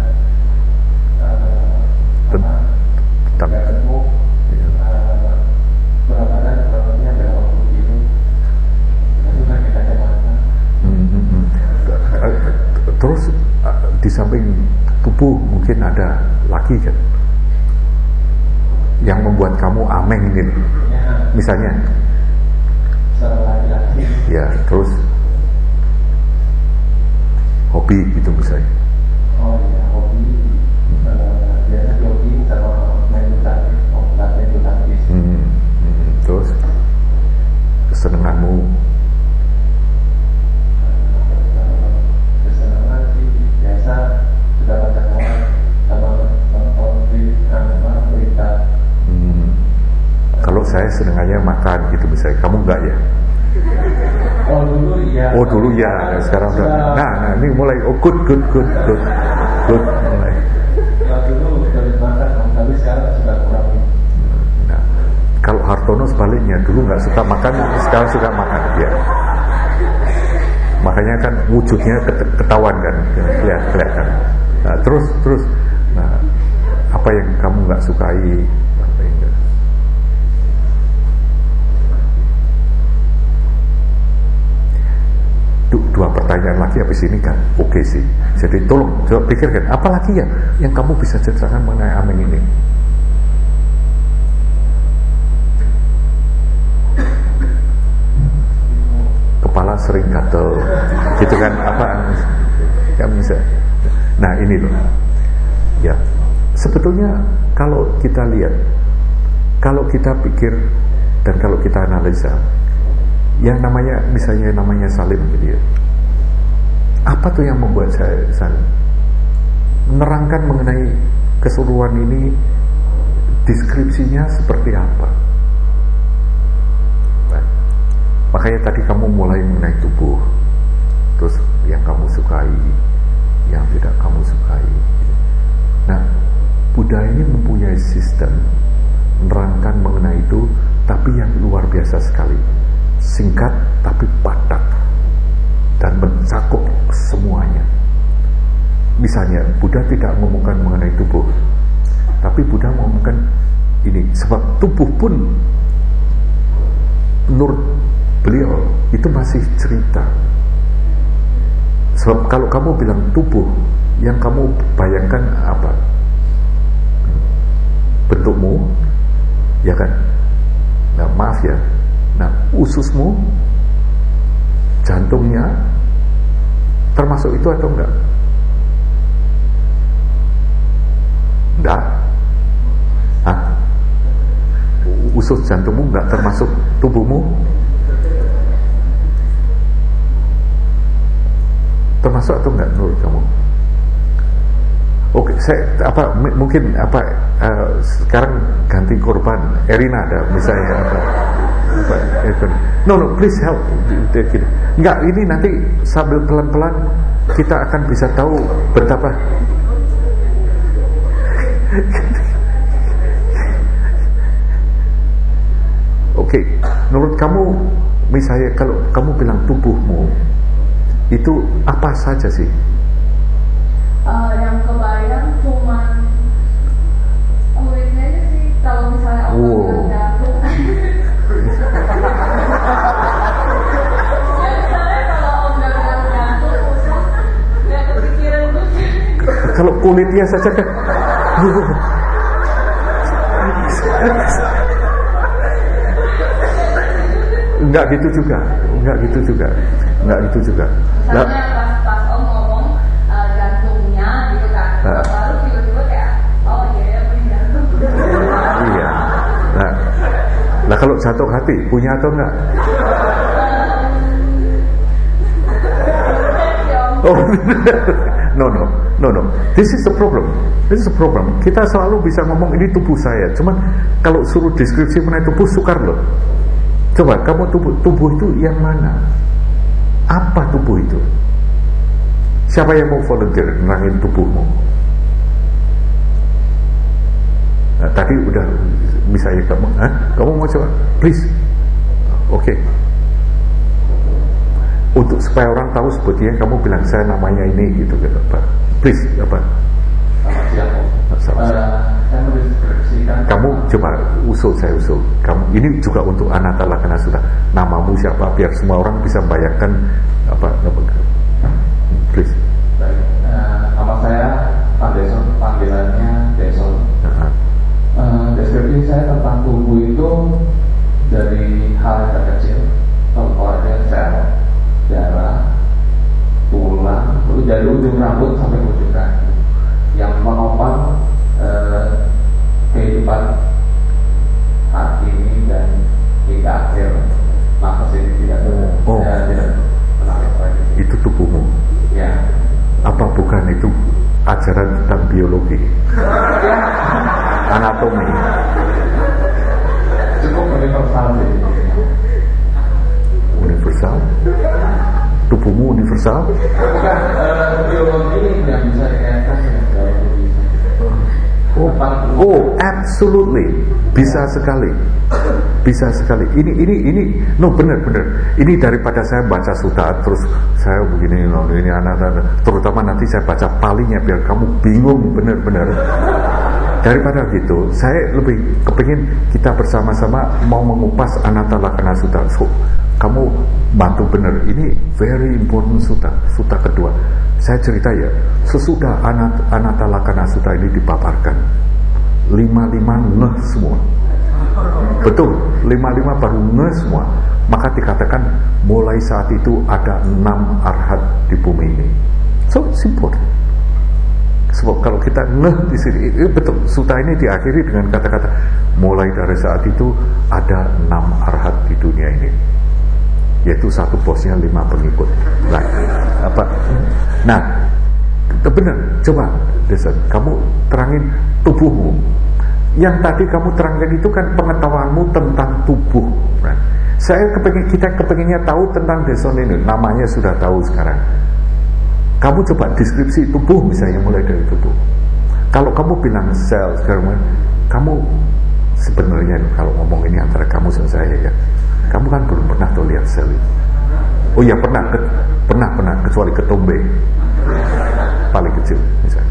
S2: uh, apa tiga gemuk, uh, berat badan kurang lebihnya berapa puluh kilo, itu kan kita kacamata.
S1: Hmm, terus di samping tubuh mungkin ada lagi kan yang membuat kamu Ameng gitu ya, misalnya
S2: laki-laki
S1: ya, terus hobi gitu misalnya.
S2: Oh iya, hobi uh, biasa jogging sama main bulu tangkis, oh main bulu tangkis.
S1: Hmm, hmm, terus kesenanganmu?
S2: Sudah baca koran sama nonton berita.
S1: Hmm. Kalau saya senangannya makan gitu misalnya, kamu enggak ya?
S2: Oh dulu iya.
S1: Oh dulu ya, sekarang udah. Nah, nah ini mulai. Oh good, good, good, good, good. Mulai.
S2: Ya dulu sudah makan, tapi sekarang sudah kurang.
S1: Nah, kalau Hartono sebaliknya, dulu nggak suka makan, sekarang suka makan. Ya. Makanya kan wujudnya ketahuan kan, kelihatan. Nah, terus terus, nah apa yang kamu nggak sukai? Apa yang gak? Dua pertanyaan lagi habis ini kan, oke okay sih. Jadi tolong coba pikirkan, apa lagi ya yang kamu bisa ceritakan mengenai Ameng ini? Kepala sering gatel, gitu kan? Apa? Kan bisa. Nah ini loh, ya sebetulnya kalau kita lihat, kalau kita pikir dan kalau kita analisa, yang namanya misalnya namanya Salim gitu ya, apa tuh yang membuat saya Salim menerangkan mengenai keseluruhan ini, deskripsinya seperti apa? Nah, makanya tadi kamu mulai mengenai tubuh, terus yang kamu sukai, yang tidak kamu sukai. Nah, Buddha ini mempunyai sistem menerangkan mengenai itu, tapi yang luar biasa sekali, singkat tapi padat dan mencakup semuanya. Misalnya Buddha tidak ngomongkan mengenai tubuh, tapi Buddha ngomongkan ini, sebab tubuh pun menurut beliau itu masih cerita. Sebab kalau kamu bilang tubuh, yang kamu bayangkan apa? Bentukmu, ya kan? Nah, maaf ya. Nah, ususmu, jantungnya, termasuk itu atau enggak? Enggak. Hah? Usus jantungmu enggak termasuk tubuhmu? Termasuk atau enggak menurut kamu? Oke, saya apa m- mungkin apa uh, sekarang ganti korban Erina ada misalnya apa? Pak Evan. No, no, please help. Enggak, ini nanti sambil pelan-pelan kita akan bisa tahu betapa. Oke, okay. Menurut kamu, misalnya kalau kamu bilang tubuhmu itu apa saja sih?
S3: Uh, yang kebayang cuma kulitnya aja sih. Kalau misalnya orang
S1: wow.
S3: bilang jantung. Ya misalnya kalau orang bilang jantung, usus, nggak kepikiran tuh.
S1: Kalau kulitnya saja kan. Enggak gitu juga, enggak gitu juga, enggak gitu juga.
S3: Misalnya pas pas om ngomong uh, jantungnya gitu kan,
S1: nah,
S3: lalu tiba-tiba kayak oh iya ya punya jantung.
S1: Iya. Nah, nah kalau jatuh hati punya atau enggak? Oh, no no no no. This is the problem. This is the problem. Kita selalu bisa ngomong ini tubuh saya, cuman kalau suruh deskripsi mengenai tubuh sukar loh. Coba kamu tubuh tubuh itu yang mana? Apa tubuh itu? Siapa yang mau volunteer nerangin tubuhmu? Nah, tadi udah misalnya kamu, Hah? kamu mau coba? Please, oke. Okay. Untuk supaya orang tahu sebetulnya kamu bilang saya namanya ini gitu gitu apa? Please apa?
S2: Selamat siang.
S1: Selamat siang.
S2: Uh, saya mendeskripsikan.
S1: Kamu coba usul, saya usul. Kamu ini juga untuk Anata Lakana Sutta. Namamu siapa? Biar semua orang bisa membayangkan apa? apa please.
S2: Baik. Uh, nama saya Pak Deson, panggilannya Deson. Uh-huh. Uh, deskripsi saya tentang tubuh itu dari hal yang terkecil, contohnya sel, darah, tulang, dari ujung rambut sampai ujung kaki, yang menopang eh, kehidupan saat ini dan hingga akhir nafas ini tidak
S1: oh.
S2: ya, tidak menangis lagi.
S1: Itu tubuhmu.
S2: Ya.
S1: Apa bukan itu ajaran tentang biologi, anatomi?
S2: Cukup universal sih.
S1: Universal? Tubuhmu universal?
S2: Bukan uh, biologi yang bisa dikaitkan dengan biologi.
S1: Oh, oh, absolutely, bisa sekali, bisa sekali. Ini, ini, ini, no benar, benar. Ini daripada saya baca sutta terus saya begini, no, ini anak-anak. Terutama nanti saya baca palinya biar kamu bingung, benar-benar. Daripada gitu, saya lebih kepingin kita bersama-sama mau mengupas Anata Lakana Sutta. So, kamu bantu benar. Ini very important sutta, sutta kedua. Saya cerita ya, sesudah Anat, Anata Lakana Sutta ini dipaparkan, lima-lima ngeh semua. Betul, lima-lima baru ngeh semua. Maka dikatakan mulai saat itu ada enam arhat di bumi ini. So simple. Sebab kalau kita ngeh di sini, itu betul. Sutta ini diakhiri dengan kata-kata mulai dari saat itu ada enam arhat di dunia ini. Yaitu satu bosnya lima pengikut. Nah, apa? Nah, benar. Coba, Deson, kamu terangin tubuhmu. Yang tadi kamu terangkan itu kan pengetahuanmu tentang tubuh. Nah, saya kepingin, kita kepinginnya tahu tentang Deson ini. Namanya sudah tahu sekarang. Kamu coba deskripsi tubuh misalnya mulai dari tubuh. Kalau kamu bilang sel sekarang, kamu sebenarnya kalau ngomong ini antara kamu dan saya ya. Kamu kan belum pernah tuh lihat sel itu. Oh iya pernah, ke, pernah pernah kecuali ketombe paling kecil misalnya.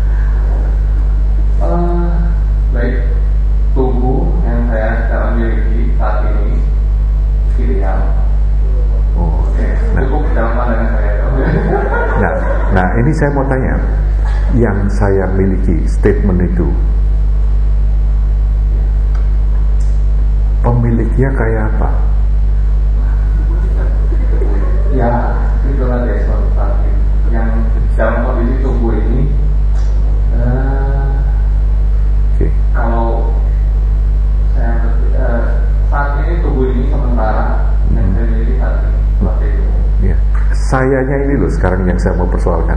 S2: Uh, baik, tubuh yang saya sekarang miliki saat ini ideal.
S1: Oh,
S2: Oke,
S1: nah,
S2: cukup dalam pandangan saya.
S1: nah, nah ini saya mau tanya, yang saya miliki statement itu, pemiliknya kayak apa?
S2: Ya, itulah Deson tadi yang dalam kondisi tubuh ini uh,
S1: okay.
S2: Kalau saya uh, saat ini tubuh ini sementara hmm. yang saya miliki saat ini seperti itu.
S1: Ya. Sayanya ini loh sekarang yang saya mau persoalkan.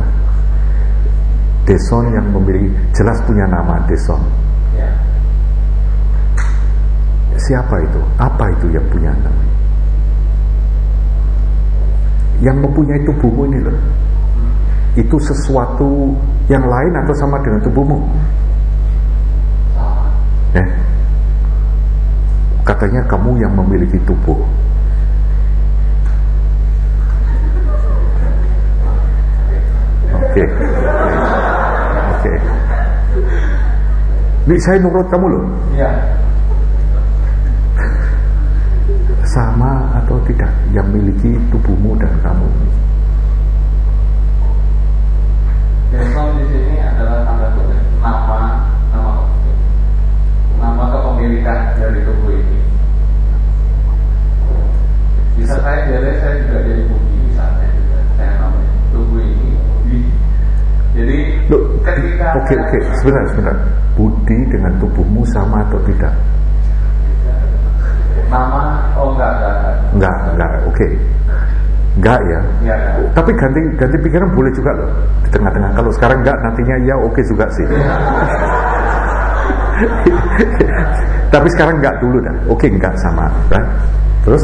S1: Deson yang memiliki jelas punya nama Deson.
S2: Ya.
S1: siapa itu? Apa itu yang punya kamu? Yang mempunyai tubuhmu ini loh, itu sesuatu yang lain atau sama dengan tubuhmu? Eh? Katanya kamu yang memiliki tubuh. Oke, okay. Oke. Okay. Ini saya nurut kamu loh.
S2: Iya.
S1: Sama atau tidak yang miliki tubuhmu dan kamu?
S2: Desol di sini adalah tanda kutip nama, nama, nama kepemilikan dari tubuh ini. Bisa saya jadi saya juga jadi budi, bisa saya juga saya namanya tubuh ini budi. Jadi
S1: loh,
S2: ketika
S1: oke okay, oke okay. sebentar sebentar. Budi dengan tubuhmu sama atau tidak?
S2: Nama, oh enggak, enggak,
S1: enggak, enggak, oke, okay. Enggak ya.
S2: Ya, ya.
S1: Tapi ganti ganti pikiran boleh juga loh di tengah-tengah. Kalau sekarang enggak, nantinya ya oke okay juga sih. Tapi sekarang enggak dulu dah. Oke okay, enggak sama, kan? Terus?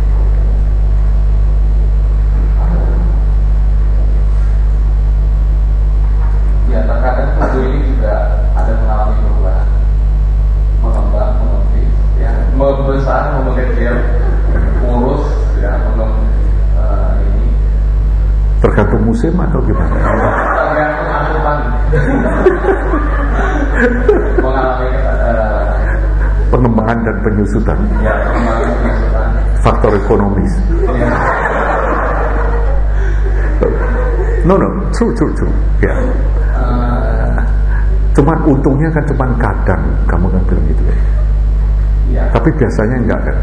S2: Ya terkadang tubuh ini juga ada mengalami perubahan, mengembang, mengembang, ya, membesar, mengecil, kurus, ya, mengembang uh, ini.
S1: Tergantung musim atau gimana?
S2: Tergantung asupan. Mengalami uh,
S1: pengembangan dan penyusutan.
S2: Ya, pengembangan penyusutan.
S1: Faktor ekonomis.
S2: Ya.
S1: No no, true true true. Ya. Yeah. Uh, cuman untungnya kan cuman kadang kamu kan bilang gitu ya. Ya. Tapi biasanya enggak kan?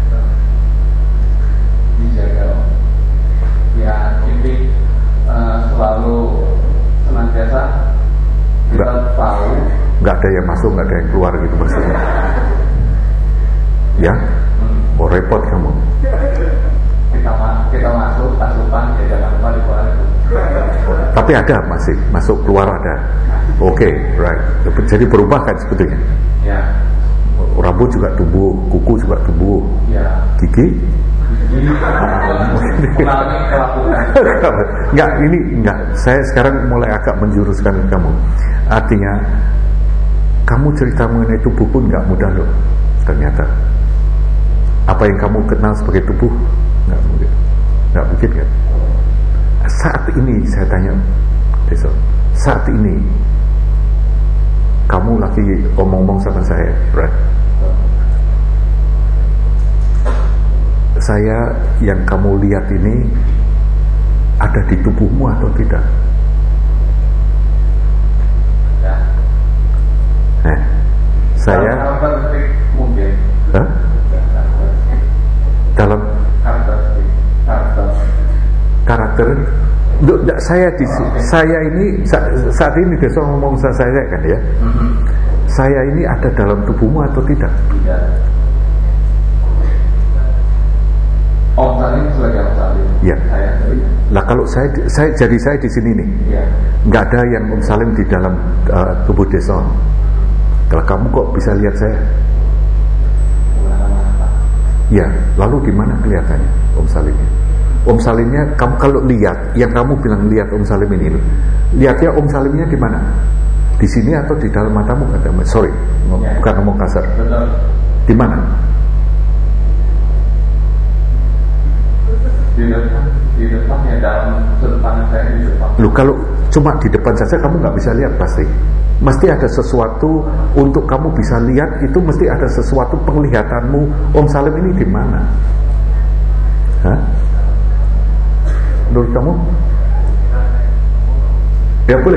S2: Dijaga. Ya, ini uh, selalu senantiasa kita enggak tahu.
S1: Enggak ada yang masuk, enggak ada yang keluar gitu maksudnya. Ya? Hmm. Oh repot kamu.
S2: Kita kita masuk asupan ya jangan lupa dikeluar itu.
S1: Tapi ada masih masuk keluar ada. Oke, okay, right. Jadi berubah kan sebetulnya.
S2: Ya.
S1: Rambut juga tumbuh, kuku juga tumbuh.
S2: Ya.
S1: Gigi?
S2: Gigi. Mengalami kelakuan.
S1: Enggak, ini enggak. Saya sekarang mulai agak menjuruskan kamu. Artinya kamu cerita mengenai tubuh pun enggak mudah loh. Ternyata apa yang kamu kenal sebagai tubuh enggak mungkin. Enggak mungkin kan? Saat ini saya tanya, besok, saat ini kamu lagi omong-omong sama saya, right? Saya yang kamu lihat ini ada di tubuhmu atau tidak?
S2: Ya.
S1: Eh, saya
S2: karakteristik mungkin.
S1: Hah? Dalam
S2: karakteristik karakter
S1: karakter Loh, saya di saya ini saat ini besok ngomong sama saya kan ya. Mm-hmm. Saya ini ada dalam tubuhmu atau tidak?
S2: Tidak. Om Salim sebagai Om Salim.
S1: Ya.
S2: Saya.
S1: Lah kalau saya, saya jadi saya di sini nih. Ya. Nggak ada yang Om Salim di dalam uh, tubuh Deson. Kalau kamu kok bisa lihat saya? Ya. Lalu di mana kelihatannya Om Salimnya? Om Salimnya kamu kalau lihat, yang kamu bilang lihat Om Salim ini, lihatnya Om Salimnya di mana? Di sini atau di dalam matamu? Sorry, ya. Bukan ngomong kasar.
S2: Betul.
S1: Di mana?
S2: Di depan, di depan ya dalam sudut pandang saya di depan.
S1: Lu kalau cuma di depan saja kamu nggak bisa lihat pasti. Mesti ada sesuatu untuk kamu bisa lihat, itu mesti ada sesuatu penglihatanmu. Om Salim ini di mana? Hah? Menurut kamu? Ya boleh.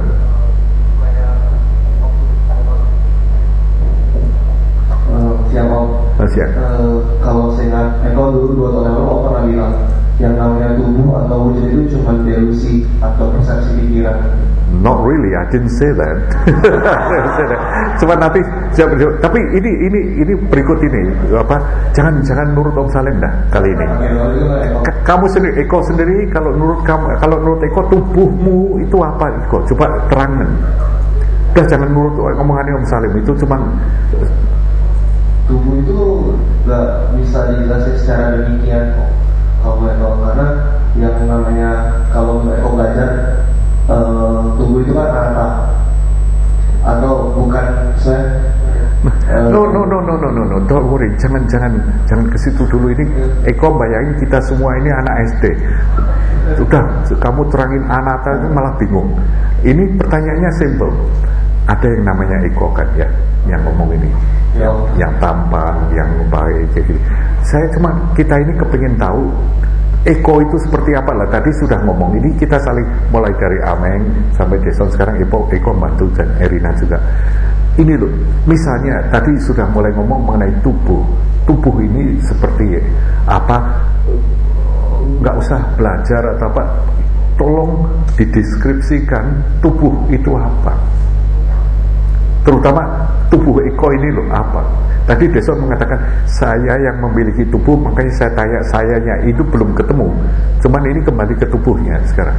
S2: Uh, siapa?
S1: Oh, siap.
S2: Uh, kalau saya ingat, eh, kalau dulu dua tahun yang lalu Om pernah bilang yang namanya tubuh atau wujud itu cuma delusi atau persepsi pikiran.
S1: Not really, I didn't say that. Cuma nanti siap, tapi ini ini ini berikut ini apa? Jangan jangan nurut Om Salim dah kali ini. Kamu sendiri, Eko sendiri, kalau nurut kamu, kalau nurut Eko tubuhmu itu apa, Eko? Coba terangkan. Udah jangan nurut omongannya Om Salim, itu cuma
S4: tubuh itu nggak bisa dijelasin secara demikian kok kalau Eko, karena yang namanya kalau Eko belajar uh, tubuh itu kan rata atau bukan saya uh,
S1: no no no no no no no don't worry, jangan jangan jangan ke situ dulu. Ini Eko bayangin kita semua ini anak S D, udah kamu terangin anata itu malah bingung. Ini pertanyaannya simple. Ada yang namanya Eko kan ya, yang ngomong ini,
S4: ya.
S1: yang tampan, yang baik, jadi saya cuma kita ini kepingin tahu Eko itu seperti apa lah. Tadi sudah ngomong, ini kita saling mulai dari Ameng sampai Deson, sekarang Eko Eko bantu dan Erina juga. Ini loh, misalnya tadi sudah mulai ngomong mengenai tubuh. Tubuh ini seperti apa? Nggak usah belajar atau apa, tolong dideskripsikan tubuh itu apa. Terutama tubuh Eko ini loh apa. Tadi Deson mengatakan saya yang memiliki tubuh, makanya saya tanya sayanya itu belum ketemu. Cuman ini kembali ke tubuhnya sekarang.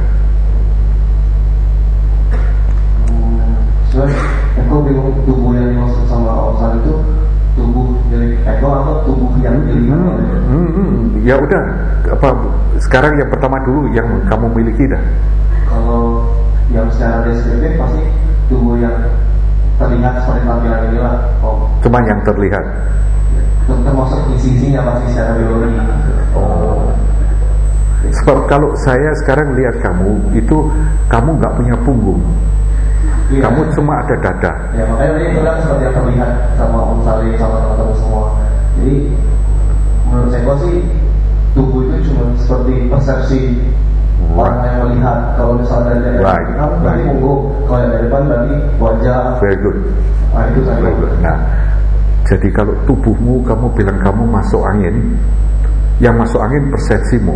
S4: Hmm, Eko bingung tubuh yang dimaksud sama Osan itu tubuh dari Eko atau tubuh yang miliki?
S1: Hmm, hmm, hmm. Ya udah, apa sekarang yang pertama dulu yang kamu miliki dah.
S4: Kalau yang secara deskriptif pasti tubuh yang terlihat seperti tampilan inilah. Oh.
S1: Cuma yang terlihat.
S4: Termasuk isi-isinya pasti secara biologi.
S1: Oh. Sebab kalau saya sekarang lihat kamu itu kamu nggak punya punggung.
S4: Iya.
S1: Kamu cuma ada dada.
S4: Ya makanya tadi itu kan seperti yang terlihat sama Om Salim sama teman-teman semua. Jadi menurut saya sih tubuh itu cuma seperti persepsi orang yang melihat. Kalau misalnya dari
S1: right.
S4: kamu berarti punggung, kalau dari depan berarti wajah.
S1: Very good.
S4: Nah itu saya.
S1: Very good. Nah, jadi kalau tubuhmu kamu bilang kamu masuk angin, yang masuk angin persepsimu.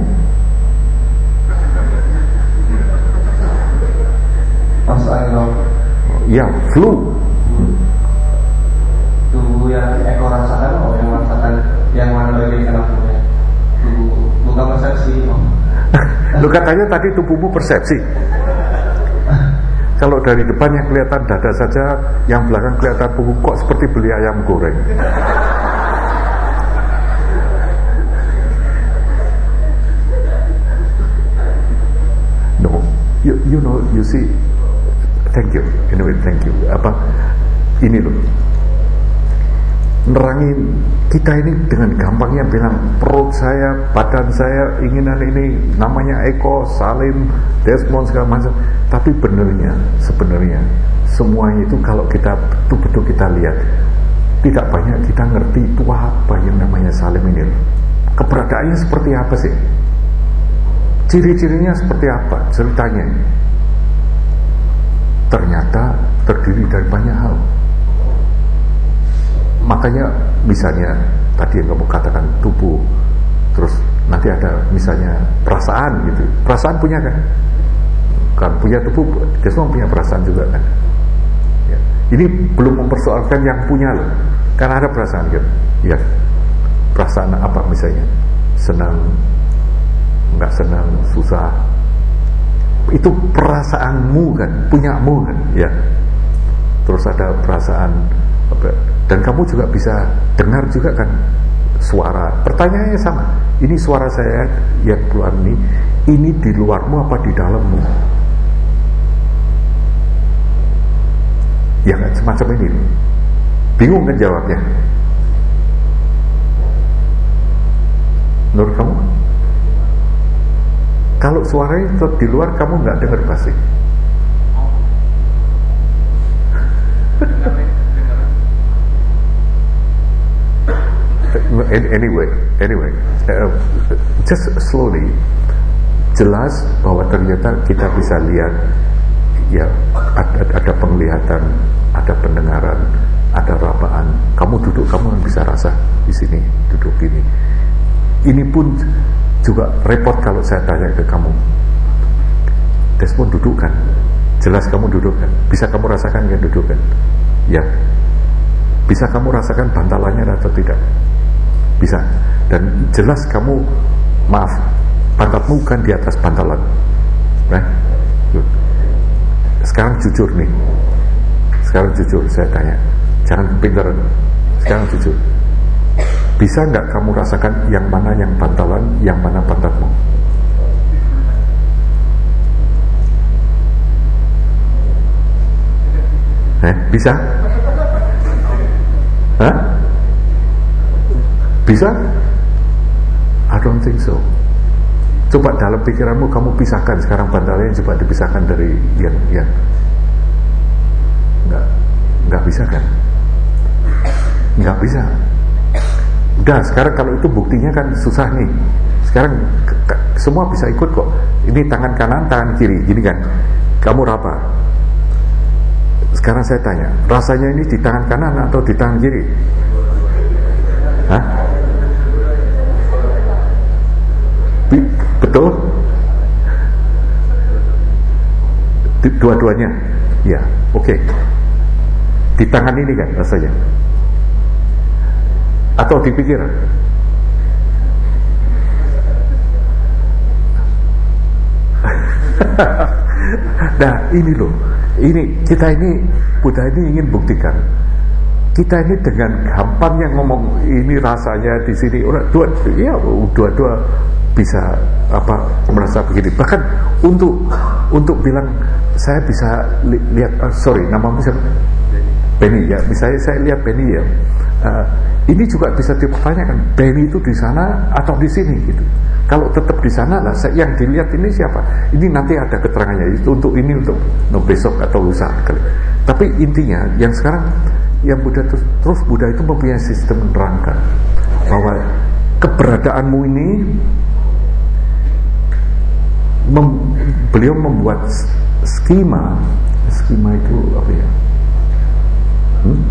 S4: Masuk angin dong.
S1: Ya, flu.
S4: Tubuh yang Eko rasakan, oh yang merasakan yang mana bagian kenapanya? Tubuh bukan persepsi. Oh.
S1: Lu katanya tadi tubuhmu persepsi. Kalau dari depan yang kelihatan dada saja, yang belakang kelihatan punggung, kok seperti beli ayam goreng. No, you, you know, you see, thank you, anyway, thank you. Apa ini loh, nerangin kita ini dengan gampangnya bilang perut saya, badan saya, inginan ini namanya Eko, Salim, Desmond segala macam. Tapi benernya, sebenarnya semuanya itu kalau kita betul-betul kita lihat, tidak banyak kita ngerti itu apa yang namanya Salim ini. Keberadaannya seperti apa sih? Ciri-cirinya seperti apa? Ceritanya ternyata terdiri dari banyak hal. Makanya misalnya tadi yang kamu katakan tubuh, terus nanti ada misalnya perasaan gitu. Perasaan punya kan? Kan punya tubuh, dia semua punya perasaan juga kan? Ya. Ini belum mempersoalkan yang punya loh, karena ada perasaan kan? Ya, perasaan apa misalnya? Senang, nggak senang, susah. Itu perasaanmu kan, punyamu kan? Ya. Terus ada perasaan. Dan kamu juga bisa dengar juga kan suara. Pertanyaannya sama. Ini suara saya yang keluar ini, ini di luarmu apa di dalammu? Ya kan semacam ini. Bingung kan jawabnya? Menurut kamu? Kalau suaranya tetap di luar, kamu nggak dengar pasti. Anyway, anyway, uh, just slowly, jelas bahwa ternyata kita bisa lihat, ya ada, ada penglihatan, ada pendengaran, ada rabaan. Kamu duduk, kamu bisa rasa di sini, duduk gini. Ini pun juga repot kalau saya tanya ke kamu, Desmond duduk kan? Jelas kamu duduk kan? Bisa kamu rasakan kan duduk kan? Ya. Bisa kamu rasakan bantalannya atau tidak? Bisa. Dan jelas kamu, maaf, pantatmu kan di atas bantalan. Right? Good. Sekarang jujur nih. Sekarang jujur saya tanya. Jangan pintar. Sekarang jujur. Bisa nggak kamu rasakan yang mana yang bantalan, yang mana pantatmu? Eh, bisa? Hah? Bisa? I don't think so. Coba dalam pikiranmu kamu pisahkan sekarang bantalnya, coba dipisahkan dari yang yang nggak nggak bisa kan? Nggak bisa. Udah, sekarang kalau itu buktinya kan susah nih. Sekarang ke, ke, semua bisa ikut kok. Ini tangan kanan, tangan kiri, gini kan. Kamu raba. Sekarang saya tanya, rasanya ini di tangan kanan atau di tangan kiri? Hah? Betul? Dua-duanya? Ya, oke. Okay. Di tangan ini kan rasanya? Atau di pikiran? Nah ini loh, ini kita ini Buddha ini ingin buktikan, kita ini dengan gampangnya ngomong ini rasanya di sini, orang dua, ya dua-dua bisa apa merasa begini. Bahkan untuk untuk bilang saya bisa li, lihat, uh, sorry namamu siapa? Benny ya, misalnya saya lihat Benny ya. Uh, ini juga bisa dipertanyakan, Benny itu di sana atau di sini gitu. Kalau tetap di sana lah, yang dilihat ini siapa? Ini nanti ada keterangannya. Itu untuk ini untuk no, besok atau lusa. Tapi intinya, yang sekarang yang Buddha terus, terus Buddha itu mempunyai sistem menerangkan bahwa keberadaanmu ini, mem, beliau membuat skema. Skema itu apa ya? Hmm?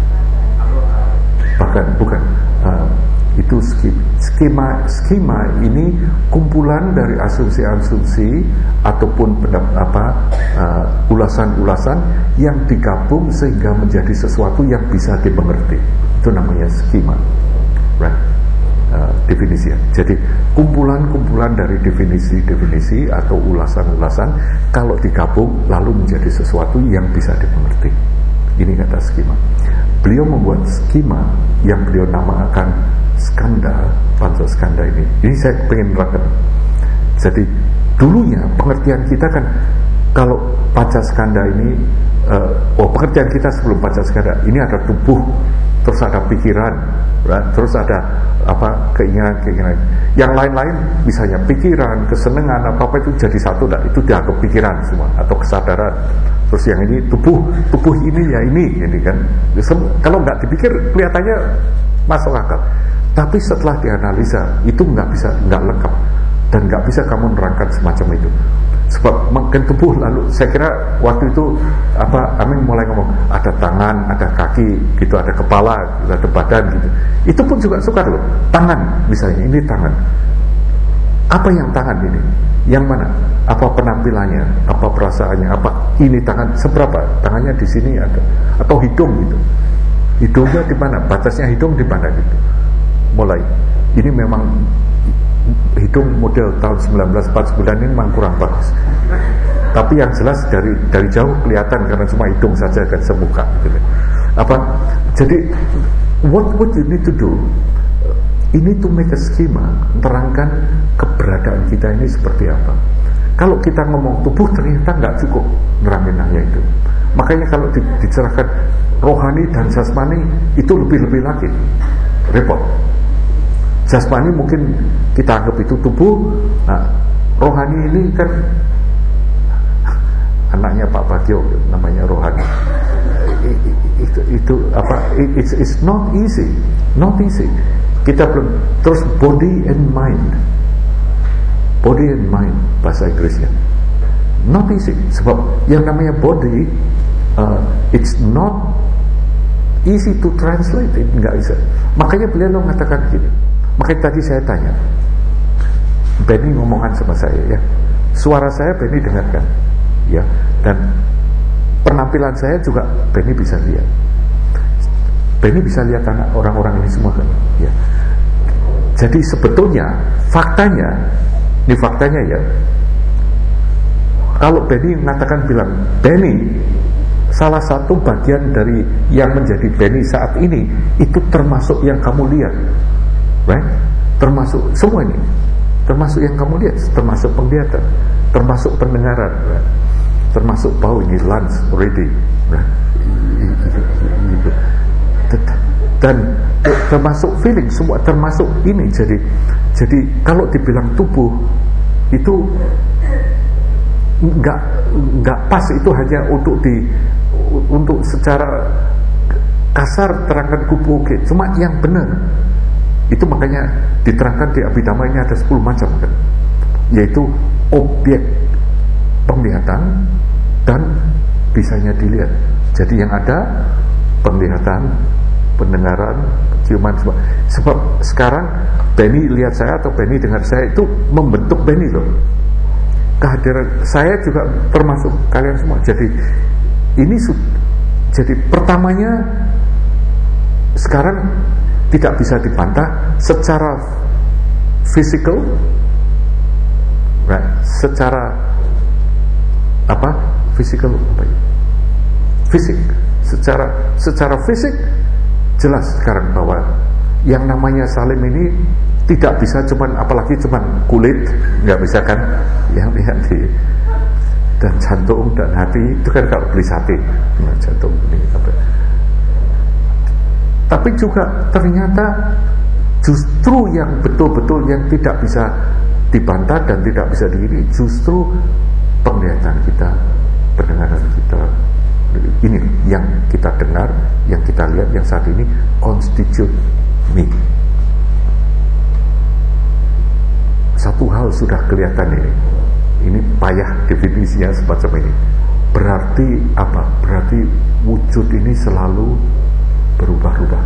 S1: Bahkan bukan uh, itu skema skema ini kumpulan dari asumsi-asumsi ataupun pendapat apa uh, ulasan-ulasan yang digabung sehingga menjadi sesuatu yang bisa dimengerti. Itu namanya skema, right? Uh, definisi. Jadi kumpulan-kumpulan dari definisi-definisi atau ulasan-ulasan kalau digabung lalu menjadi sesuatu yang bisa dimengerti. Ini kata skema. Beliau membuat skema yang beliau namakan skanda, panca skanda ini. Ini saya pengen nerangkan. Jadi dulunya pengertian kita kan kalau panca skanda ini, uh, oh pengertian kita sebelum panca skanda ini ada tubuh, terus ada pikiran, right? Terus ada apa keinginan-keinginan. Yang lain-lain misalnya pikiran, kesenangan apa-apa itu jadi satu, dan itu dianggap pikiran semua atau kesadaran. Terus yang ini tubuh, tubuh ini ya ini, ini kan. Kalau nggak dipikir kelihatannya masuk akal. Tapi setelah dianalisa itu nggak bisa, nggak lengkap dan nggak bisa kamu nerangkan semacam itu. Sebab makin tubuh lalu saya kira waktu itu apa Amin mulai ngomong ada tangan, ada kaki, gitu, ada kepala, gitu, ada badan gitu. Itu pun juga sukar loh. Tangan misalnya, ini tangan. Apa yang tangan ini? Yang mana? Apa penampilannya? Apa perasaannya? Apa ini tangan seberapa? Tangannya di sini ada. Atau hidung gitu. Hidungnya di mana? Batasnya hidung di mana gitu. Mulai. Ini memang hidung model tahun sembilan belas empat puluh sembilan ini memang kurang bagus. Tapi yang jelas dari dari jauh kelihatan karena cuma hidung saja kan semuka gitu. Apa? Jadi what what you need to do? Ini to make a schema, terangkan keberadaan kita ini seperti apa. Kalau kita ngomong tubuh ternyata nggak cukup nerangin hanya itu. Makanya kalau di, dicerahkan rohani dan jasmani itu lebih-lebih lagi repot. Jasmani mungkin kita anggap itu tubuh, nah, rohani ini kan anaknya Pak Bagio namanya rohani. Itu, itu apa? It's, it's not easy, not easy. Kita belum, terus body and mind, body and mind bahasa Inggrisnya, not easy. Sebab yang namanya body, uh, it's not easy to translate, it nggak bisa. Makanya beliau mengatakan gini. Makanya tadi saya tanya, Benny ngomongan sama saya ya, suara saya Benny dengarkan, ya, dan penampilan saya juga Benny bisa lihat. Benny bisa lihat anak orang-orang ini semua kan, ya. Jadi sebetulnya faktanya, ini faktanya ya, kalau Benny mengatakan bilang Benny salah satu bagian dari yang menjadi Beni saat ini itu termasuk yang kamu lihat, right? Termasuk semua ini, termasuk yang kamu lihat, termasuk penglihatan, termasuk pendengaran, right? Termasuk bau ini lunch ready, right? Dan termasuk feeling, semua termasuk ini. Jadi jadi kalau dibilang tubuh itu nggak nggak pas, itu hanya untuk di untuk secara kasar terangkan kubu, oke, cuma yang benar itu makanya diterangkan di Abhidhamma ini ada sepuluh macam kan, yaitu objek penglihatan dan bisanya dilihat. Jadi yang ada penglihatan, pendengaran, ciuman, semua. Sebab sekarang Beni lihat saya atau Beni dengar saya itu membentuk Beni loh. Kehadiran saya juga termasuk kalian semua. Jadi ini jadi pertamanya sekarang tidak bisa dibantah secara physical, right? Secara apa? Physical apa ya? Fisik. Secara secara fisik jelas sekarang bahwa yang namanya Salim ini tidak bisa cuman, apalagi cuman kulit, nggak bisa kan, yang lihat di dan jantung dan hati itu kan kalau beli sate, nah, jantung ini apa. Tapi juga ternyata justru yang betul-betul yang tidak bisa dibantah dan tidak bisa diri, justru penglihatan kita, pendengaran kita, ini yang kita dengar, yang kita lihat, yang saat ini constitute me. Satu hal sudah kelihatan ini, ini payah definisinya semacam ini. Berarti apa? Berarti wujud ini selalu berubah-ubah.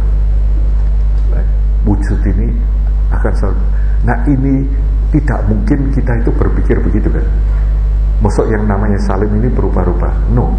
S1: Wujud ini akan selalu. Nah ini tidak mungkin kita itu berpikir begitu kan. Maksud yang namanya Salim ini berubah-ubah. No.